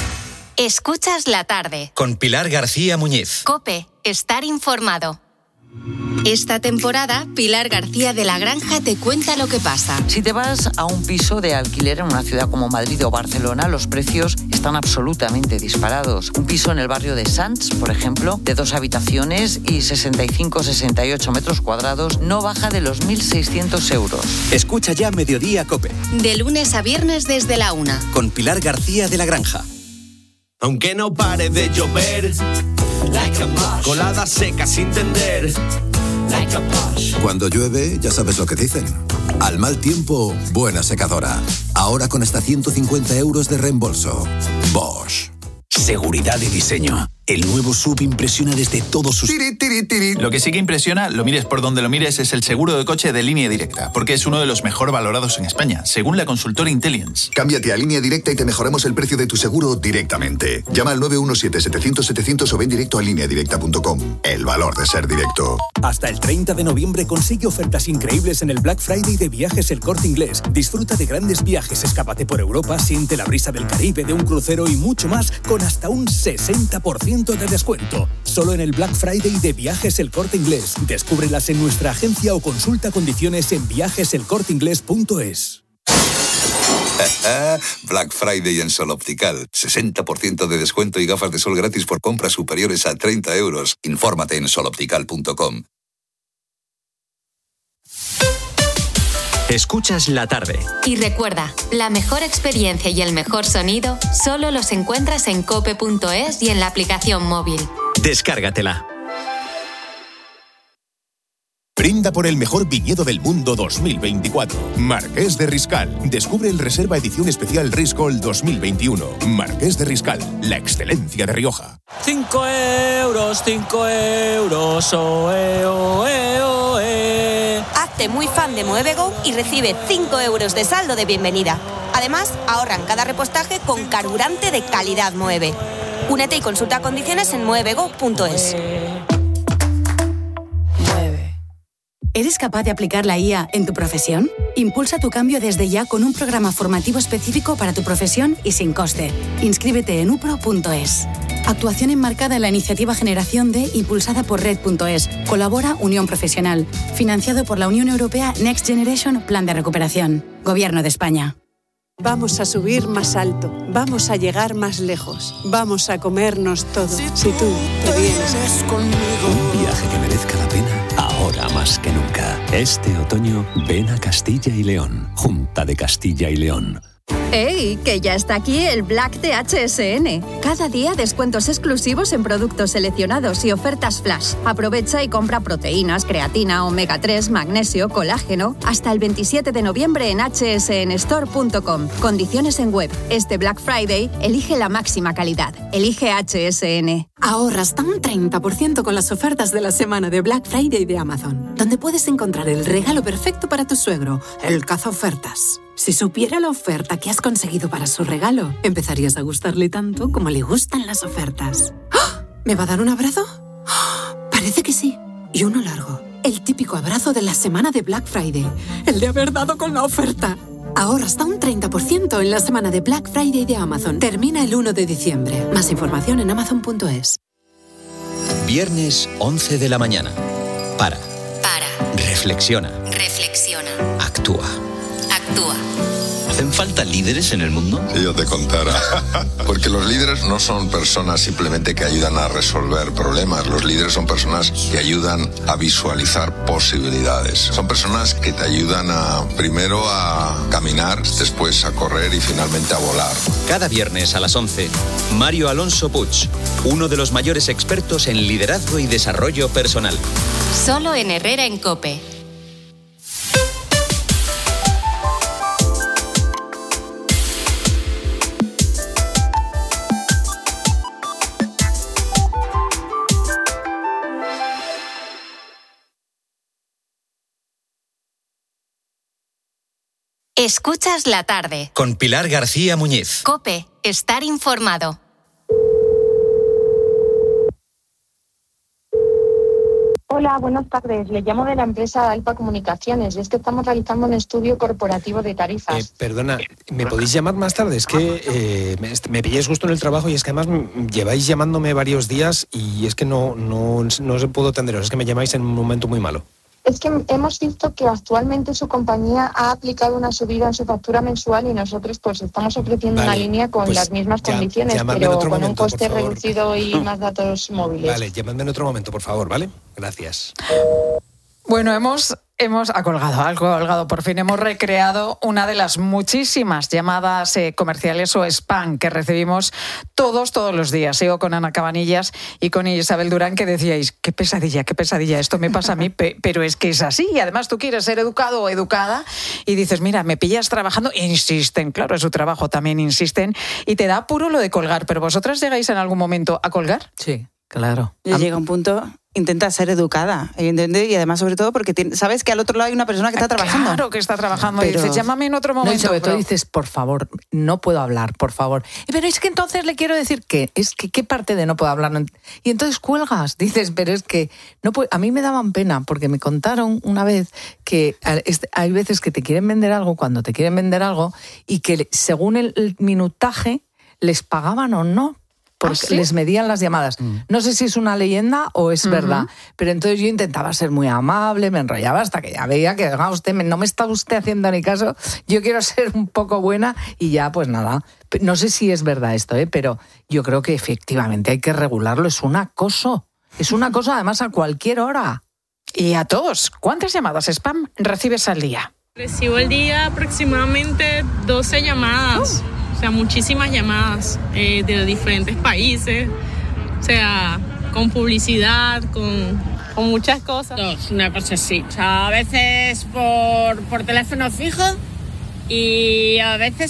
Escuchas la tarde. Con Pilar García Muñiz. COPE. Estar informado. Esta temporada, Pilar García de la Granja te cuenta lo que pasa. Si te vas a un piso de alquiler en una ciudad como Madrid o Barcelona, los precios están absolutamente disparados. Un piso en el barrio de Sants, por ejemplo, de 2 habitaciones y 65-68 metros cuadrados, no baja de los 1.600 euros. Escucha ya Mediodía COPE. De lunes a viernes desde la 1. Con Pilar García de la Granja. Aunque no pare de llover, colada seca sin tender. Cuando llueve, ya sabes lo que dicen. Al mal tiempo, buena secadora. Ahora con hasta 150 euros de reembolso. Bosch. Seguridad y diseño. El nuevo SUV impresiona desde todos sus... Lo que sí que impresiona, lo mires por donde lo mires, es el seguro de coche de Línea Directa, porque es uno de los mejor valorados en España, según la consultora Intelligence. Cámbiate a Línea Directa y te mejoramos el precio de tu seguro directamente. Llama al 917-700-700 o ven directo a lineadirecta.com. El valor de ser directo. Hasta el 30 de noviembre consigue ofertas increíbles en el Black Friday de Viajes El Corte Inglés. Disfruta de grandes viajes, escápate por Europa, siente la brisa del Caribe, de un crucero y mucho más, con hasta un 60% de descuento. Solo en el Black Friday de Viajes El Corte Inglés. Descúbrelas en nuestra agencia o consulta condiciones en viajeselcorteinglés.es. Black Friday en Sol Optical. 60% de descuento y gafas de sol gratis por compras superiores a 30 euros. Infórmate en soloptical.com. Escuchas la tarde. Y recuerda, la mejor experiencia y el mejor sonido solo los encuentras en cope.es y en la aplicación móvil. Descárgatela. Brinda por el mejor viñedo del mundo 2024. Marqués de Riscal. Descubre el Reserva Edición Especial Riscal 2021. Marqués de Riscal. La excelencia de Rioja. 5 euros, 5 euros, oe, oe, oe. Hazte muy fan de Moevego y recibe 5 euros de saldo de bienvenida. Además, ahorran cada repostaje con carburante de calidad Moeve. Únete y consulta condiciones en moevego.es. ¿Eres capaz de aplicar la IA en tu profesión? Impulsa tu cambio desde ya con un programa formativo específico para tu profesión y sin coste. Inscríbete en upro.es. Actuación enmarcada en la iniciativa Generación D, impulsada por Red.es. Colabora Unión Profesional. Financiado por la Unión Europea Next Generation Plan de Recuperación. Gobierno de España. Vamos a subir más alto. Vamos a llegar más lejos. Vamos a comernos todo. Si tú te vienes conmigo. Un viaje que merezca la pena ahora más que nunca. Este otoño ven a Castilla y León. Junta de Castilla y León. ¡Ey! Que ya está aquí el Black de HSN. Cada día descuentos exclusivos en productos seleccionados y ofertas flash. Aprovecha y compra proteínas, creatina, omega 3, magnesio, colágeno. Hasta el 27 de noviembre en hsnstore.com. Condiciones en web. Este Black Friday, elige la máxima calidad. Elige HSN. Ahorra hasta un 30% con las ofertas de la semana de Black Friday de Amazon, donde puedes encontrar el regalo perfecto para tu suegro, el cazaofertas. Si supiera la oferta que has conseguido para su regalo, empezarías a gustarle tanto como le gustan las ofertas. ¡Oh! ¿Me va a dar un abrazo? ¡Oh! Parece que sí. Y uno largo. El típico abrazo de la semana de Black Friday. El de haber dado con la oferta. Ahorra hasta un 30% en la semana de Black Friday de Amazon. Termina el 1 de diciembre. Más información en amazon.es. Viernes 11 de la mañana. Para. Reflexiona. Actúa. ¿Hacen falta líderes en el mundo? Yo te contara. Porque los líderes no son personas simplemente que ayudan a resolver problemas. Los líderes son personas que ayudan a visualizar posibilidades. Son personas que te ayudan primero a caminar, después a correr y finalmente a volar. Cada viernes a las 11, Mario Alonso Puig, uno de los mayores expertos en liderazgo y desarrollo personal. Solo en Herrera en COPE. Escuchas la tarde. Con Pilar García Muñiz. COPE. Estar informado. Hola, buenas tardes. Le llamo de la empresa Alpa Comunicaciones. Es que estamos realizando un estudio corporativo de tarifas. Perdona, ¿me podéis llamar más tarde? Es que me pilláis justo en el trabajo y es que además lleváis llamándome varios días y es que no se puedo atenderos. Es que me llamáis en un momento muy malo. Es que hemos visto que actualmente su compañía ha aplicado una subida en su factura mensual y nosotros pues estamos ofreciendo una línea con las mismas condiciones, pero con un coste reducido y más datos móviles. Vale, llamadme en otro momento, por favor, ¿vale? Gracias. Bueno, ha colgado, por fin hemos recreado una de las muchísimas llamadas comerciales o spam que recibimos todos los días. Sigo con Ana Cabanillas y con Isabel Durán, que decíais, qué pesadilla, esto me pasa a mí, pero es que es así. Y además tú quieres ser educado o educada y dices, mira, me pillas trabajando, insisten, claro, es su trabajo, también insisten, y te da apuro lo de colgar. ¿Pero vosotras llegáis en algún momento a colgar? Sí, claro. Llega un punto... Intenta ser educada, ¿entiendes? Y además, sobre todo, porque sabes que al otro lado hay una persona que está trabajando. Claro que está trabajando. Pero... Y dices, llámame en otro momento. No, y sobre todo dices, por favor, no puedo hablar, por favor. Pero es que entonces le quiero decir que, ¿qué parte de no puedo hablar? Y entonces cuelgas. Dices, pero es que no puedo. A mí me daban pena, porque me contaron una vez que hay veces que te quieren vender algo, cuando te quieren vender algo, y que según el minutaje les pagaban o no. Porque ¿sí? Les medían las llamadas. No sé si es una leyenda o es verdad, pero entonces yo intentaba ser muy amable, me enrollaba hasta que ya veía que no me está usted haciendo ni caso, yo quiero ser un poco buena y ya pues nada. No sé si es verdad esto, pero yo creo que efectivamente hay que regularlo, es un acoso además a cualquier hora. Y a todos, ¿cuántas llamadas spam recibes al día? Recibo al día aproximadamente 12 llamadas. O sea, muchísimas llamadas de diferentes países, o sea, con publicidad, con muchas cosas. Una cosa así. O sea, a veces por teléfono fijo y a veces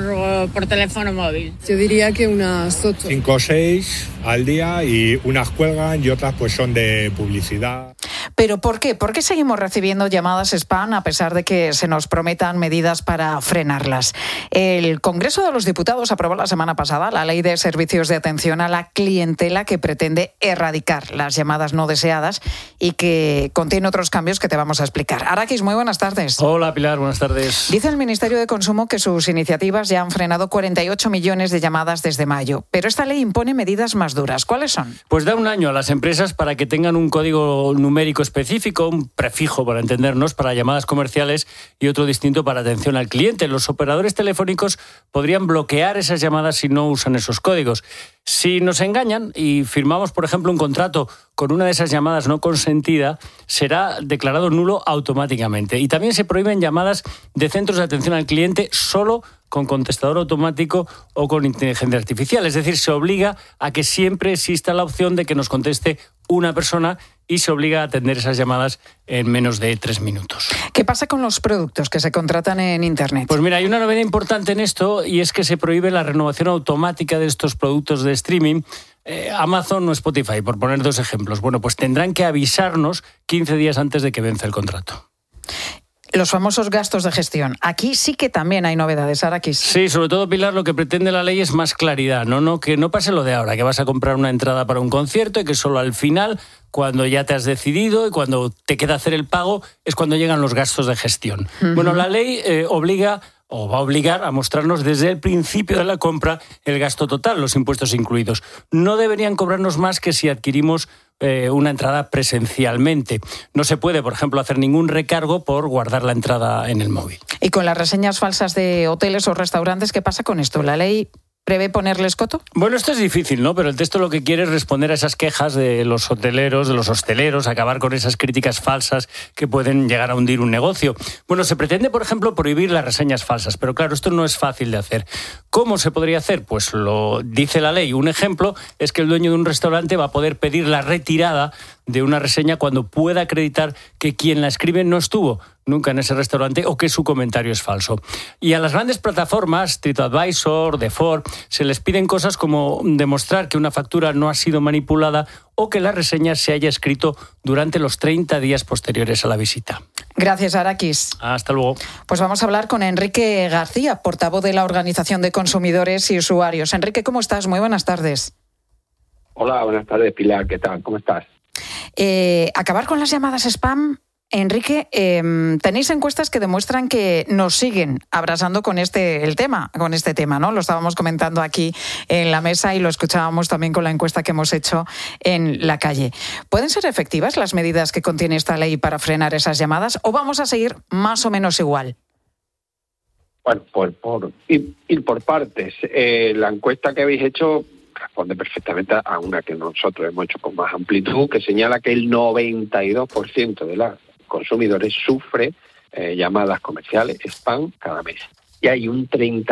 por teléfono móvil. Yo diría que unas 8. 5 o 6 al día y unas cuelgan y otras pues son de publicidad. ¿Pero por qué? ¿Por qué seguimos recibiendo llamadas spam a pesar de que se nos prometan medidas para frenarlas? El Congreso de los Diputados aprobó la semana pasada la Ley de Servicios de Atención a la Clientela que pretende erradicar las llamadas no deseadas y que contiene otros cambios que te vamos a explicar. Arakis, muy buenas tardes. Hola, Pilar, buenas tardes. Dice el Ministerio de Consumo que sus iniciativas ya han frenado 48 millones de llamadas desde mayo, pero esta ley impone medidas más duras. ¿Cuáles son? Pues da un año a las empresas para que tengan un código numérico específico, un prefijo para entendernos, para llamadas comerciales y otro distinto para atención al cliente. Los operadores telefónicos podrían bloquear esas llamadas si no usan esos códigos. Si nos engañan y firmamos, por ejemplo, un contrato con una de esas llamadas no consentida, será declarado nulo automáticamente. Y también se prohíben llamadas de centros de atención al cliente solo con contestador automático o con inteligencia artificial. Es decir, se obliga a que siempre exista la opción de que nos conteste una persona y se obliga a atender esas llamadas en menos de 3 minutos. ¿Qué pasa con los productos que se contratan en Internet? Pues mira, hay una novedad importante en esto y es que se prohíbe la renovación automática de estos productos de streaming. Amazon o Spotify, por poner 2 ejemplos. Bueno, pues tendrán que avisarnos 15 días antes de que venza el contrato. Los famosos gastos de gestión. Aquí sí que también hay novedades, Arakis. Sí, sobre todo, Pilar, lo que pretende la ley es más claridad, ¿no? Que no pase lo de ahora, que vas a comprar una entrada para un concierto y que solo al final, cuando ya te has decidido y cuando te queda hacer el pago, es cuando llegan los gastos de gestión. Bueno, la ley va a obligar a mostrarnos desde el principio de la compra el gasto total, los impuestos incluidos. No deberían cobrarnos más que si adquirimos una entrada presencialmente. No se puede, por ejemplo, hacer ningún recargo por guardar la entrada en el móvil. ¿Y con las reseñas falsas de hoteles o restaurantes, qué pasa con esto? ¿La ley prevé ponerles coto? Bueno, esto es difícil, ¿no? Pero el texto lo que quiere es responder a esas quejas de los hoteleros, de los hosteleros, acabar con esas críticas falsas que pueden llegar a hundir un negocio. Bueno, se pretende, por ejemplo, prohibir las reseñas falsas, pero claro, esto no es fácil de hacer. ¿Cómo se podría hacer? Pues lo dice la ley. Un ejemplo es que el dueño de un restaurante va a poder pedir la retirada de una reseña cuando pueda acreditar que quien la escribe no estuvo nunca en ese restaurante o que su comentario es falso. Y a las grandes plataformas, TripAdvisor, The4, se les piden cosas como demostrar que una factura no ha sido manipulada o que la reseña se haya escrito durante los 30 días posteriores a la visita. Gracias, Arakis. Hasta luego. Pues vamos a hablar con Enrique García, portavoz de la Organización de Consumidores y Usuarios. Enrique, ¿cómo estás? Muy buenas tardes. Hola, buenas tardes, Pilar. ¿Qué tal? ¿Cómo estás? Acabar con las llamadas spam. Enrique, tenéis encuestas que demuestran que nos siguen abrazando con este tema, ¿no? Lo estábamos comentando aquí en la mesa y lo escuchábamos también con la encuesta que hemos hecho en la calle. ¿Pueden ser efectivas las medidas que contiene esta ley para frenar esas llamadas o vamos a seguir más o menos igual? Bueno, por ir por partes. La encuesta que habéis hecho responde perfectamente a una que nosotros hemos hecho con más amplitud, que señala que el 92% de las consumidores sufre llamadas comerciales, spam, cada mes. Y hay un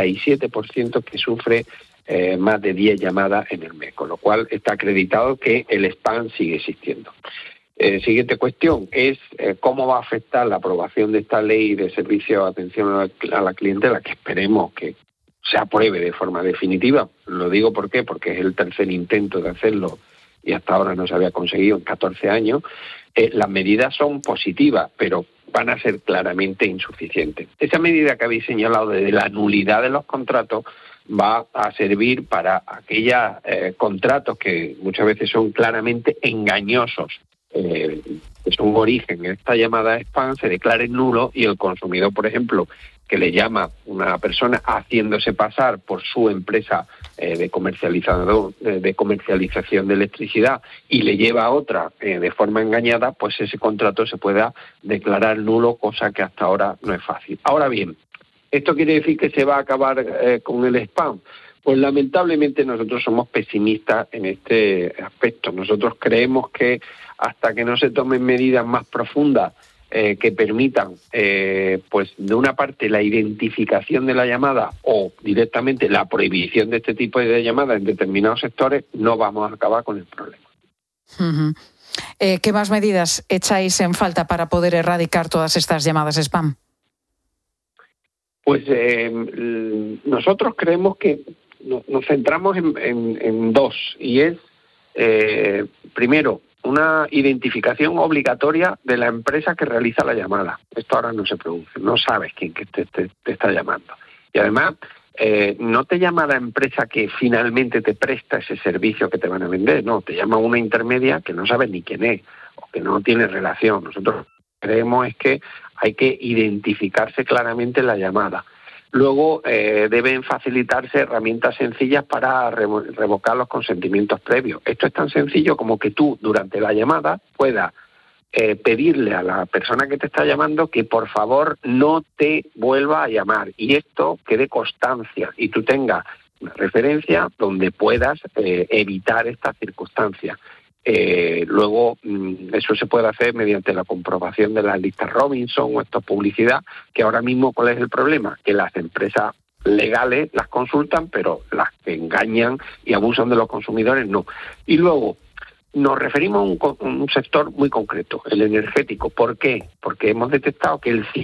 37% que sufre más de 10 llamadas en el mes, con lo cual está acreditado que el spam sigue existiendo. Siguiente cuestión es cómo va a afectar la aprobación de esta ley de servicio de atención a la clientela, que esperemos que se apruebe de forma definitiva. Lo digo ¿por qué? Porque es el tercer intento de hacerlo y hasta ahora no se había conseguido en 14 años. Las medidas son positivas, pero van a ser claramente insuficientes. Esa medida que habéis señalado de la nulidad de los contratos va a servir para aquellos contratos que muchas veces son claramente engañosos, que son origen en esta llamada spam, se declaren nulos y el consumidor, por ejemplo, que le llama una persona haciéndose pasar por su empresa de comercialización de electricidad y le lleva a otra de forma engañada, pues ese contrato se pueda declarar nulo, cosa que hasta ahora no es fácil. Ahora bien, ¿esto quiere decir que se va a acabar con el spam? Pues lamentablemente nosotros somos pesimistas en este aspecto. Nosotros creemos que hasta que no se tomen medidas más profundas que permitan, pues de una parte, la identificación de la llamada o directamente la prohibición de este tipo de llamadas en determinados sectores, no vamos a acabar con el problema. Uh-huh. ¿Qué más medidas echáis en falta para poder erradicar todas estas llamadas spam? Pues nosotros creemos que nos centramos en dos, y es, primero, una identificación obligatoria de la empresa que realiza la llamada. Esto ahora no se produce, no sabes quién que te está llamando. Y además, no te llama la empresa que finalmente te presta ese servicio que te van a vender, no, te llama una intermedia que no sabes ni quién es, o que no tiene relación. Nosotros creemos es que hay que identificarse claramente la llamada. Luego deben facilitarse herramientas sencillas para revocar los consentimientos previos. Esto es tan sencillo como que tú, durante la llamada, puedas pedirle a la persona que te está llamando que por favor no te vuelva a llamar. Y esto quede constancia y tú tengas una referencia donde puedas evitar estas circunstancias. Luego eso se puede hacer mediante la comprobación de las listas Robinson o esto es publicidad, que ahora mismo ¿cuál es el problema? Que las empresas legales las consultan, pero las que engañan y abusan de los consumidores no. Y luego nos referimos a un sector muy concreto, el energético. ¿Por qué? Porque hemos detectado que el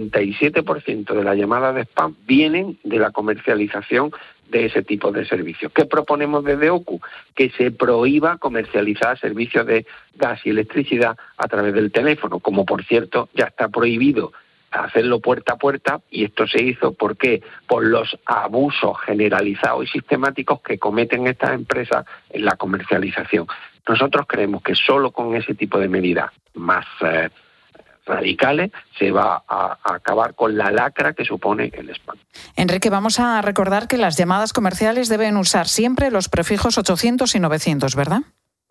57% de las llamadas de spam vienen de la comercialización de ese tipo de servicios. ¿Qué proponemos desde OCU? Que se prohíba comercializar servicios de gas y electricidad a través del teléfono, como por cierto ya está prohibido hacerlo puerta a puerta, y esto se hizo ¿por qué? Por los abusos generalizados y sistemáticos que cometen estas empresas en la comercialización. Nosotros creemos que solo con ese tipo de medidas más radicales se va a acabar con la lacra que supone el spam. Enrique, vamos a recordar que las llamadas comerciales deben usar siempre los prefijos 800 y 900, ¿verdad?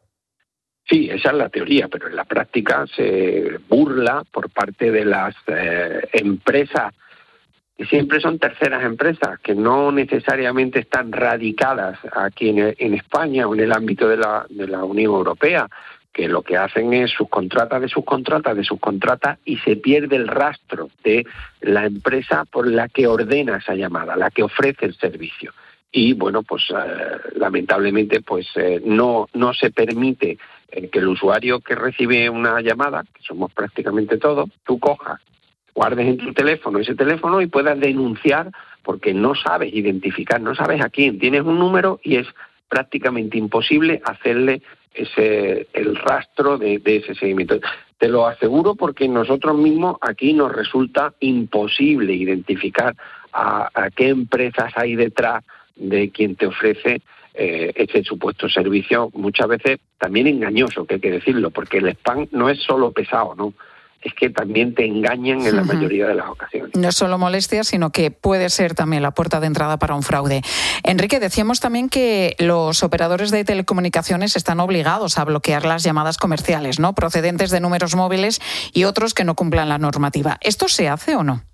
Sí, esa es la teoría, pero en la práctica se burla por parte de las empresas, que siempre son terceras empresas, que no necesariamente están radicadas aquí en España o en el ámbito de la Unión Europea, que lo que hacen es subcontrata y se pierde el rastro de la empresa por la que ordena esa llamada, la que ofrece el servicio. Y bueno, pues lamentablemente pues no se permite que el usuario que recibe una llamada, que somos prácticamente todos, tú cojas, guardes en tu teléfono ese teléfono y puedas denunciar porque no sabes identificar, no sabes a quién. Tienes un número y es prácticamente imposible hacerle el rastro de ese seguimiento. Te lo aseguro porque nosotros mismos aquí nos resulta imposible identificar a qué empresas hay detrás de quien te ofrece ese supuesto servicio, muchas veces también engañoso, que hay que decirlo, porque el spam no es solo pesado, ¿no? Es que también te engañan en la mayoría de las ocasiones. No es solo molestia, sino que puede ser también la puerta de entrada para un fraude. Enrique, decíamos también que los operadores de telecomunicaciones están obligados a bloquear las llamadas comerciales, ¿no?, procedentes de números móviles y otros que no cumplan la normativa. ¿Esto se hace o no?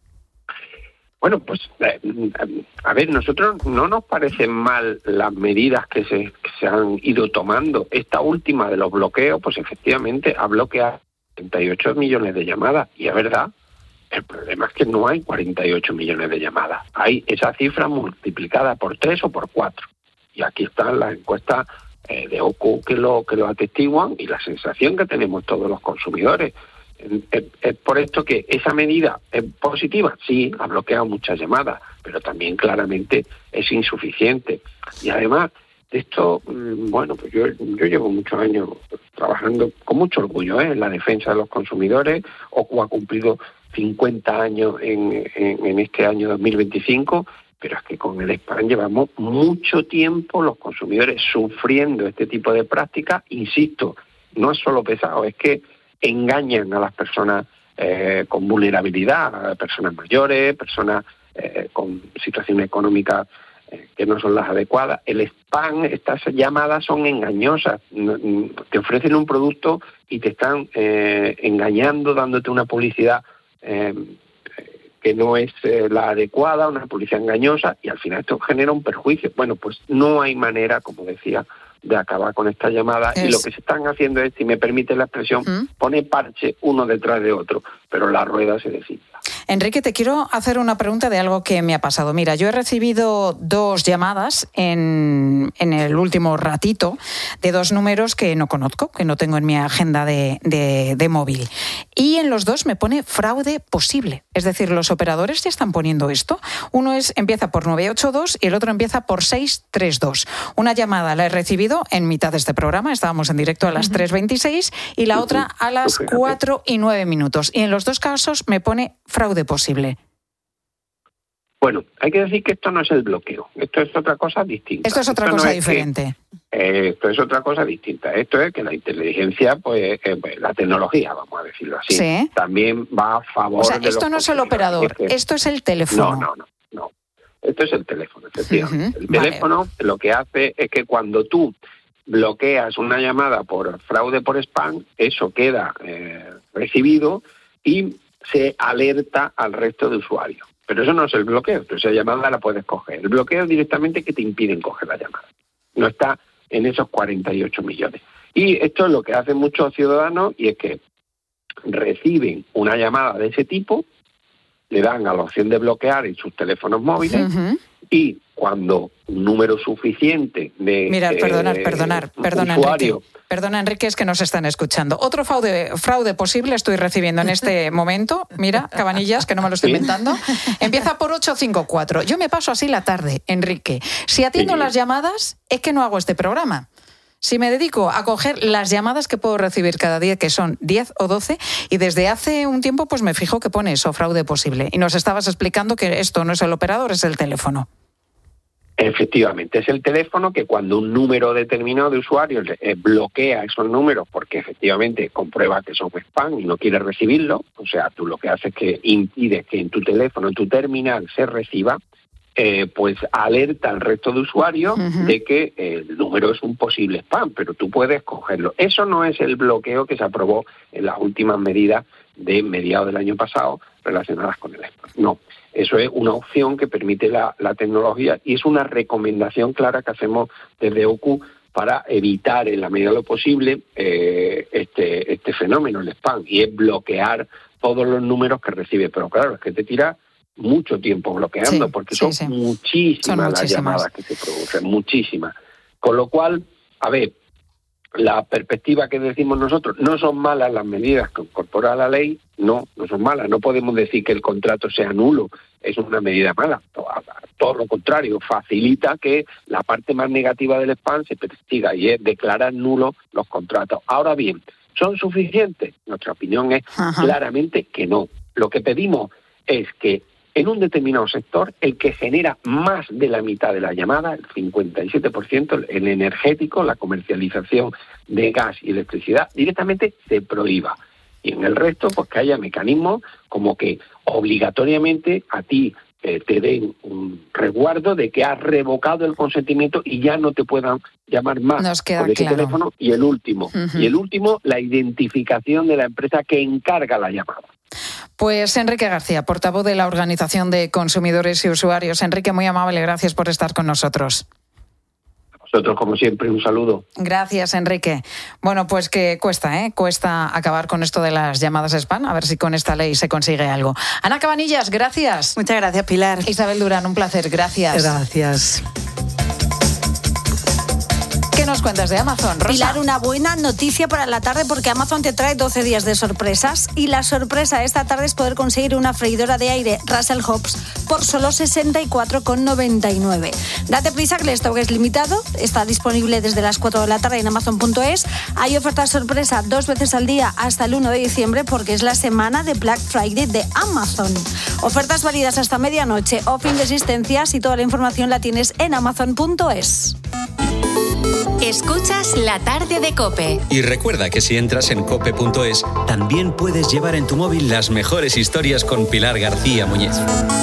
Bueno, pues a ver, nosotros no nos parecen mal las medidas que se han ido tomando. Esta última de los bloqueos, pues efectivamente ha bloqueado 48 millones de llamadas, y es verdad, el problema es que no hay 48 millones de llamadas, hay esa cifra multiplicada por 3 o por 4, y aquí están las encuestas de OCU que lo atestiguan, y la sensación que tenemos todos los consumidores. Es por esto que esa medida es positiva, sí, ha bloqueado muchas llamadas, pero también claramente es insuficiente, y además esto, bueno, pues yo llevo muchos años trabajando con mucho orgullo en la defensa de los consumidores. OCU ha cumplido 50 años en este año 2025, pero es que con el spam llevamos mucho tiempo los consumidores sufriendo este tipo de prácticas. Insisto, no es solo pesado, es que engañan a las personas con vulnerabilidad, a personas mayores, personas con situaciones económicas que no son las adecuadas. El spam, estas llamadas son engañosas, te ofrecen un producto y te están engañando, dándote una publicidad que no es la adecuada, una publicidad engañosa, y al final esto genera un perjuicio. Bueno, pues no hay manera, como decía, de acabar con esta llamada, y lo que se están haciendo es, si me permite la expresión, poner parche uno detrás de otro, pero la rueda se desinfla. Enrique, te quiero hacer una pregunta de algo que me ha pasado. Mira, yo he recibido 2 llamadas en el último ratito de 2 números que no conozco, que no tengo en mi agenda de móvil. Y en los 2 me pone fraude posible. Es decir, los operadores ya están poniendo esto. Uno empieza por 982 y el otro empieza por 632. Una llamada la he recibido en mitad de este programa, estábamos en directo a las 3:26, y la otra a las 4:09. Y en los 2 casos me pone fraude posible. Bueno, hay que decir que esto no es el bloqueo, esto es otra cosa distinta. Esto es otra cosa diferente. Esto es otra cosa distinta. Esto es que la inteligencia, pues la tecnología, vamos a decirlo así, ¿sí?, también va a favor, o sea, de esto no es el operador, esto es el teléfono. No. Esto es el teléfono, efectivamente. El teléfono lo que hace es que cuando tú bloqueas una llamada por fraude por spam, eso queda recibido y se alerta al resto de usuarios. Pero eso no es el bloqueo, tú esa llamada la puedes coger. El bloqueo es directamente que te impiden coger la llamada. No está en esos 48 millones. Y esto es lo que hacen muchos ciudadanos, y es que reciben una llamada de ese tipo, le dan a la opción de bloquear en sus teléfonos móviles, y cuando un número suficiente de usuarios... Perdona, Enrique, es que nos están escuchando. Otro fraude posible estoy recibiendo en este momento. Mira, Cabanillas, que no me lo estoy inventando. Empieza por 854. Yo me paso así la tarde, Enrique. Si atiendo las llamadas, es que no hago este programa. Si me dedico a coger las llamadas que puedo recibir cada día, que son 10 o 12, y desde hace un tiempo pues me fijo que pone eso, fraude posible. Y nos estabas explicando que esto no es el operador, es el teléfono. Efectivamente, es el teléfono que cuando un número determinado de usuarios bloquea esos números porque efectivamente comprueba que son spam y no quiere recibirlo, o sea, tú lo que haces es que impides que en tu teléfono, en tu terminal, se reciba, pues alerta al resto de usuarios de que el número es un posible spam, pero tú puedes cogerlo. Eso no es el bloqueo que se aprobó en las últimas medidas de mediados del año pasado relacionadas con el spam. No, eso es una opción que permite la tecnología, y es una recomendación clara que hacemos desde OCU para evitar en la medida de lo posible este fenómeno, el spam, y es bloquear todos los números que recibe. Pero claro, es que te tira mucho tiempo bloqueando, porque son muchísimas las llamadas que se producen, muchísimas. Con lo cual, a ver, la perspectiva que decimos nosotros, no son malas las medidas que incorpora la ley, no son malas. No podemos decir que el contrato sea nulo, es una medida mala. Todo lo contrario, facilita que la parte más negativa del spam se persiga, y es declarar nulos los contratos. Ahora bien, ¿son suficientes? Nuestra opinión es claramente que no. Lo que pedimos es que en un determinado sector, el que genera más de la mitad de la llamada, el 57%, el energético, la comercialización de gas y electricidad, directamente se prohíba. Y en el resto, pues que haya mecanismos como que obligatoriamente a ti te den un resguardo de que has revocado el consentimiento y ya no te puedan llamar más. Nos queda por ese claro. teléfono. Y el último, la identificación de la empresa que encarga la llamada. Pues Enrique García, portavoz de la Organización de Consumidores y Usuarios. Enrique, muy amable, gracias por estar con nosotros. Nosotros, como siempre, un saludo. Gracias, Enrique. Bueno, pues que cuesta acabar con esto de las llamadas spam, a ver si con esta ley se consigue algo. Ana Cabanillas, gracias. Muchas gracias, Pilar. Isabel Durán, un placer, gracias. Gracias. ¿Qué nos cuentas de Amazon, Rosa? Pilar, una buena noticia para la tarde porque Amazon te trae 12 días de sorpresas y la sorpresa esta tarde es poder conseguir una freidora de aire Russell Hobbs por solo 64,99. Date prisa que el stock es limitado, está disponible desde las 4 de la tarde en Amazon.es. Hay ofertas sorpresa 2 veces al día hasta el 1 de diciembre porque es la semana de Black Friday de Amazon. Ofertas válidas hasta medianoche o fin de existencias y toda la información la tienes en Amazon.es. Escuchas La Tarde de COPE. Y recuerda que si entras en cope.es, también puedes llevar en tu móvil las mejores historias con Pilar García Muñez.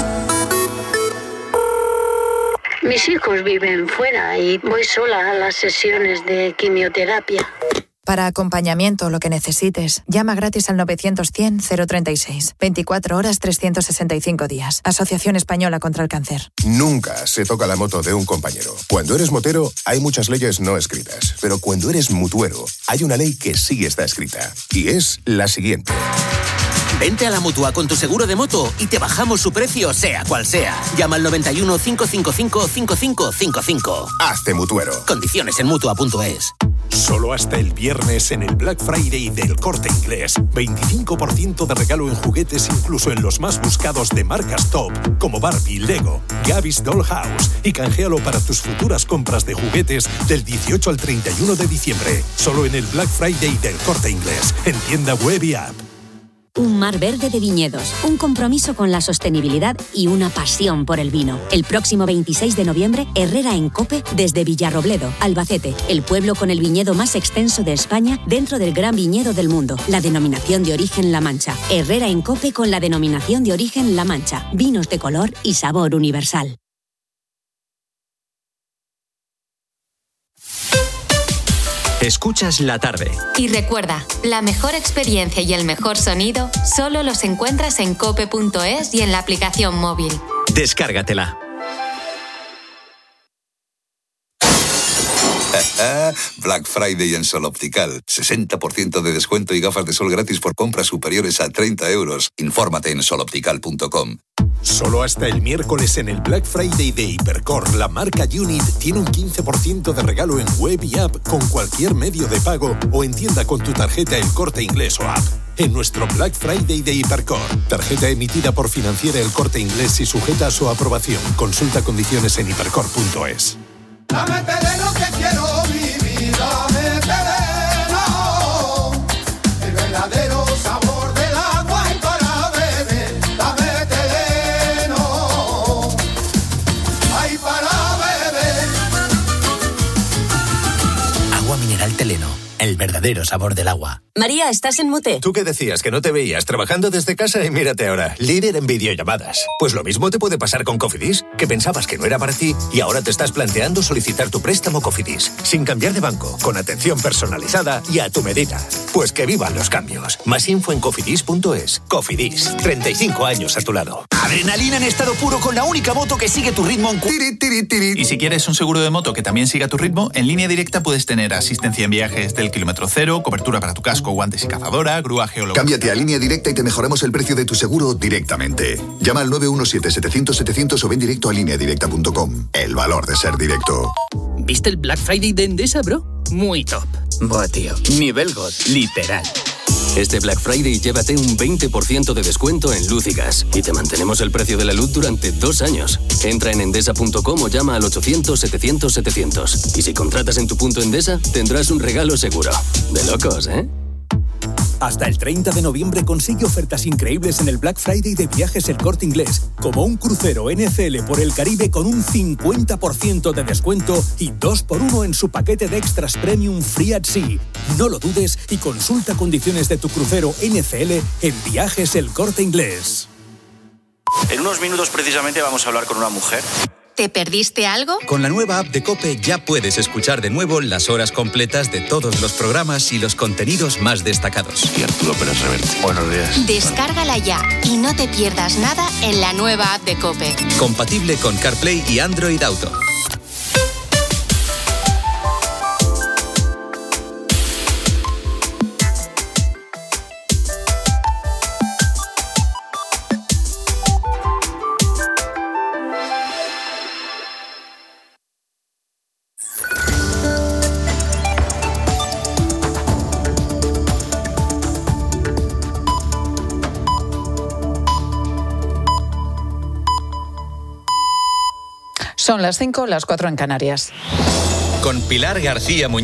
Mis hijos viven fuera y voy sola a las sesiones de quimioterapia. Para acompañamiento, lo que necesites, llama gratis al 900-100-036. 24 horas, 365 días. Asociación Española contra el Cáncer. Nunca se toca la moto de un compañero. Cuando eres motero, hay muchas leyes no escritas. Pero cuando eres mutuero, hay una ley que sí está escrita. Y es la siguiente. Vente a la Mutua con tu seguro de moto y te bajamos su precio, sea cual sea. Llama al 91 555 5555. Hazte mutuero. Condiciones en Mutua.es. Solo hasta el viernes en el Black Friday del Corte Inglés. 25% de regalo en juguetes, incluso en los más buscados de marcas top, como Barbie, Lego, Gabby's Dollhouse. Y canjealo para tus futuras compras de juguetes del 18 al 31 de diciembre. Solo en el Black Friday del Corte Inglés. En tienda web y app. Un mar verde de viñedos, un compromiso con la sostenibilidad y una pasión por el vino. El próximo 26 de noviembre, Herrera en COPE desde Villarrobledo, Albacete, el pueblo con el viñedo más extenso de España dentro del gran viñedo del mundo, la denominación de origen La Mancha. Herrera en COPE con la denominación de origen La Mancha. Vinos de color y sabor universal. Escuchas La Tarde. Y recuerda, la mejor experiencia y el mejor sonido solo los encuentras en cope.es y en la aplicación móvil. Descárgatela. Black Friday en Sol Optical. 60% de descuento y gafas de sol gratis por compras superiores a 30 euros. Infórmate en soloptical.com. Solo hasta el miércoles en el Black Friday de Hipercor, la marca Unit tiene un 15% de regalo en web y app con cualquier medio de pago o en tienda con tu tarjeta El Corte Inglés o app. En nuestro Black Friday de Hipercor, tarjeta emitida por Financiera El Corte Inglés y sujeta a su aprobación. Consulta condiciones en hipercor.es. Dame terreno que quiero vivir, dame terreno, el verdadero sabor del agua y para beber, dame terreno, ay para beber. Agua mineral Teleno, el verdadero sabor del agua. María, ¿estás en mute? ¿Tú qué decías? Que no te veías trabajando desde casa y mírate ahora, líder en videollamadas. Pues lo mismo te puede pasar con Cofidis, que pensabas que no era para ti y ahora te estás planteando solicitar tu préstamo Cofidis, sin cambiar de banco, con atención personalizada y a tu medida. Pues que vivan los cambios. Más info en cofidis.es. Cofidis, 35 años a tu lado. Adrenalina en estado puro con la única moto que sigue tu ritmo en Y si quieres un seguro de moto que también siga tu ritmo, en Línea Directa puedes tener asistencia en viajes del kilómetro cero, cobertura para tu casco, guantes y cazadora, grúa geológica. Cámbiate a Línea Directa y te mejoramos el precio de tu seguro directamente. Llama al 917-700-700 o ven directo a lineadirecta.com. El valor de ser directo. ¿Viste el Black Friday de Endesa, bro? Muy top. Buah, tío. Nivel God, literal. Este Black Friday llévate un 20% de descuento en luz y gas y te mantenemos el precio de la luz durante 2 años. Entra en endesa.com o llama al 800-700-700. Y si contratas en tu punto Endesa, tendrás un regalo seguro. De locos, ¿eh? Hasta el 30 de noviembre consigue ofertas increíbles en el Black Friday de Viajes El Corte Inglés, como un crucero NCL por el Caribe con un 50% de descuento y 2x1 en su paquete de extras premium Free at Sea. No lo dudes y consulta condiciones de tu crucero NCL en Viajes El Corte Inglés. En unos minutos precisamente vamos a hablar con una mujer. ¿Te perdiste algo? Con la nueva app de COPE ya puedes escuchar de nuevo las horas completas de todos los programas y los contenidos más destacados. Y Arturo Pérez Reverte. Buenos días. Descárgala ya y no te pierdas nada en la nueva app de COPE. Compatible con CarPlay y Android Auto. Son las 5, las 4 en Canarias. Con Pilar García Muñoz.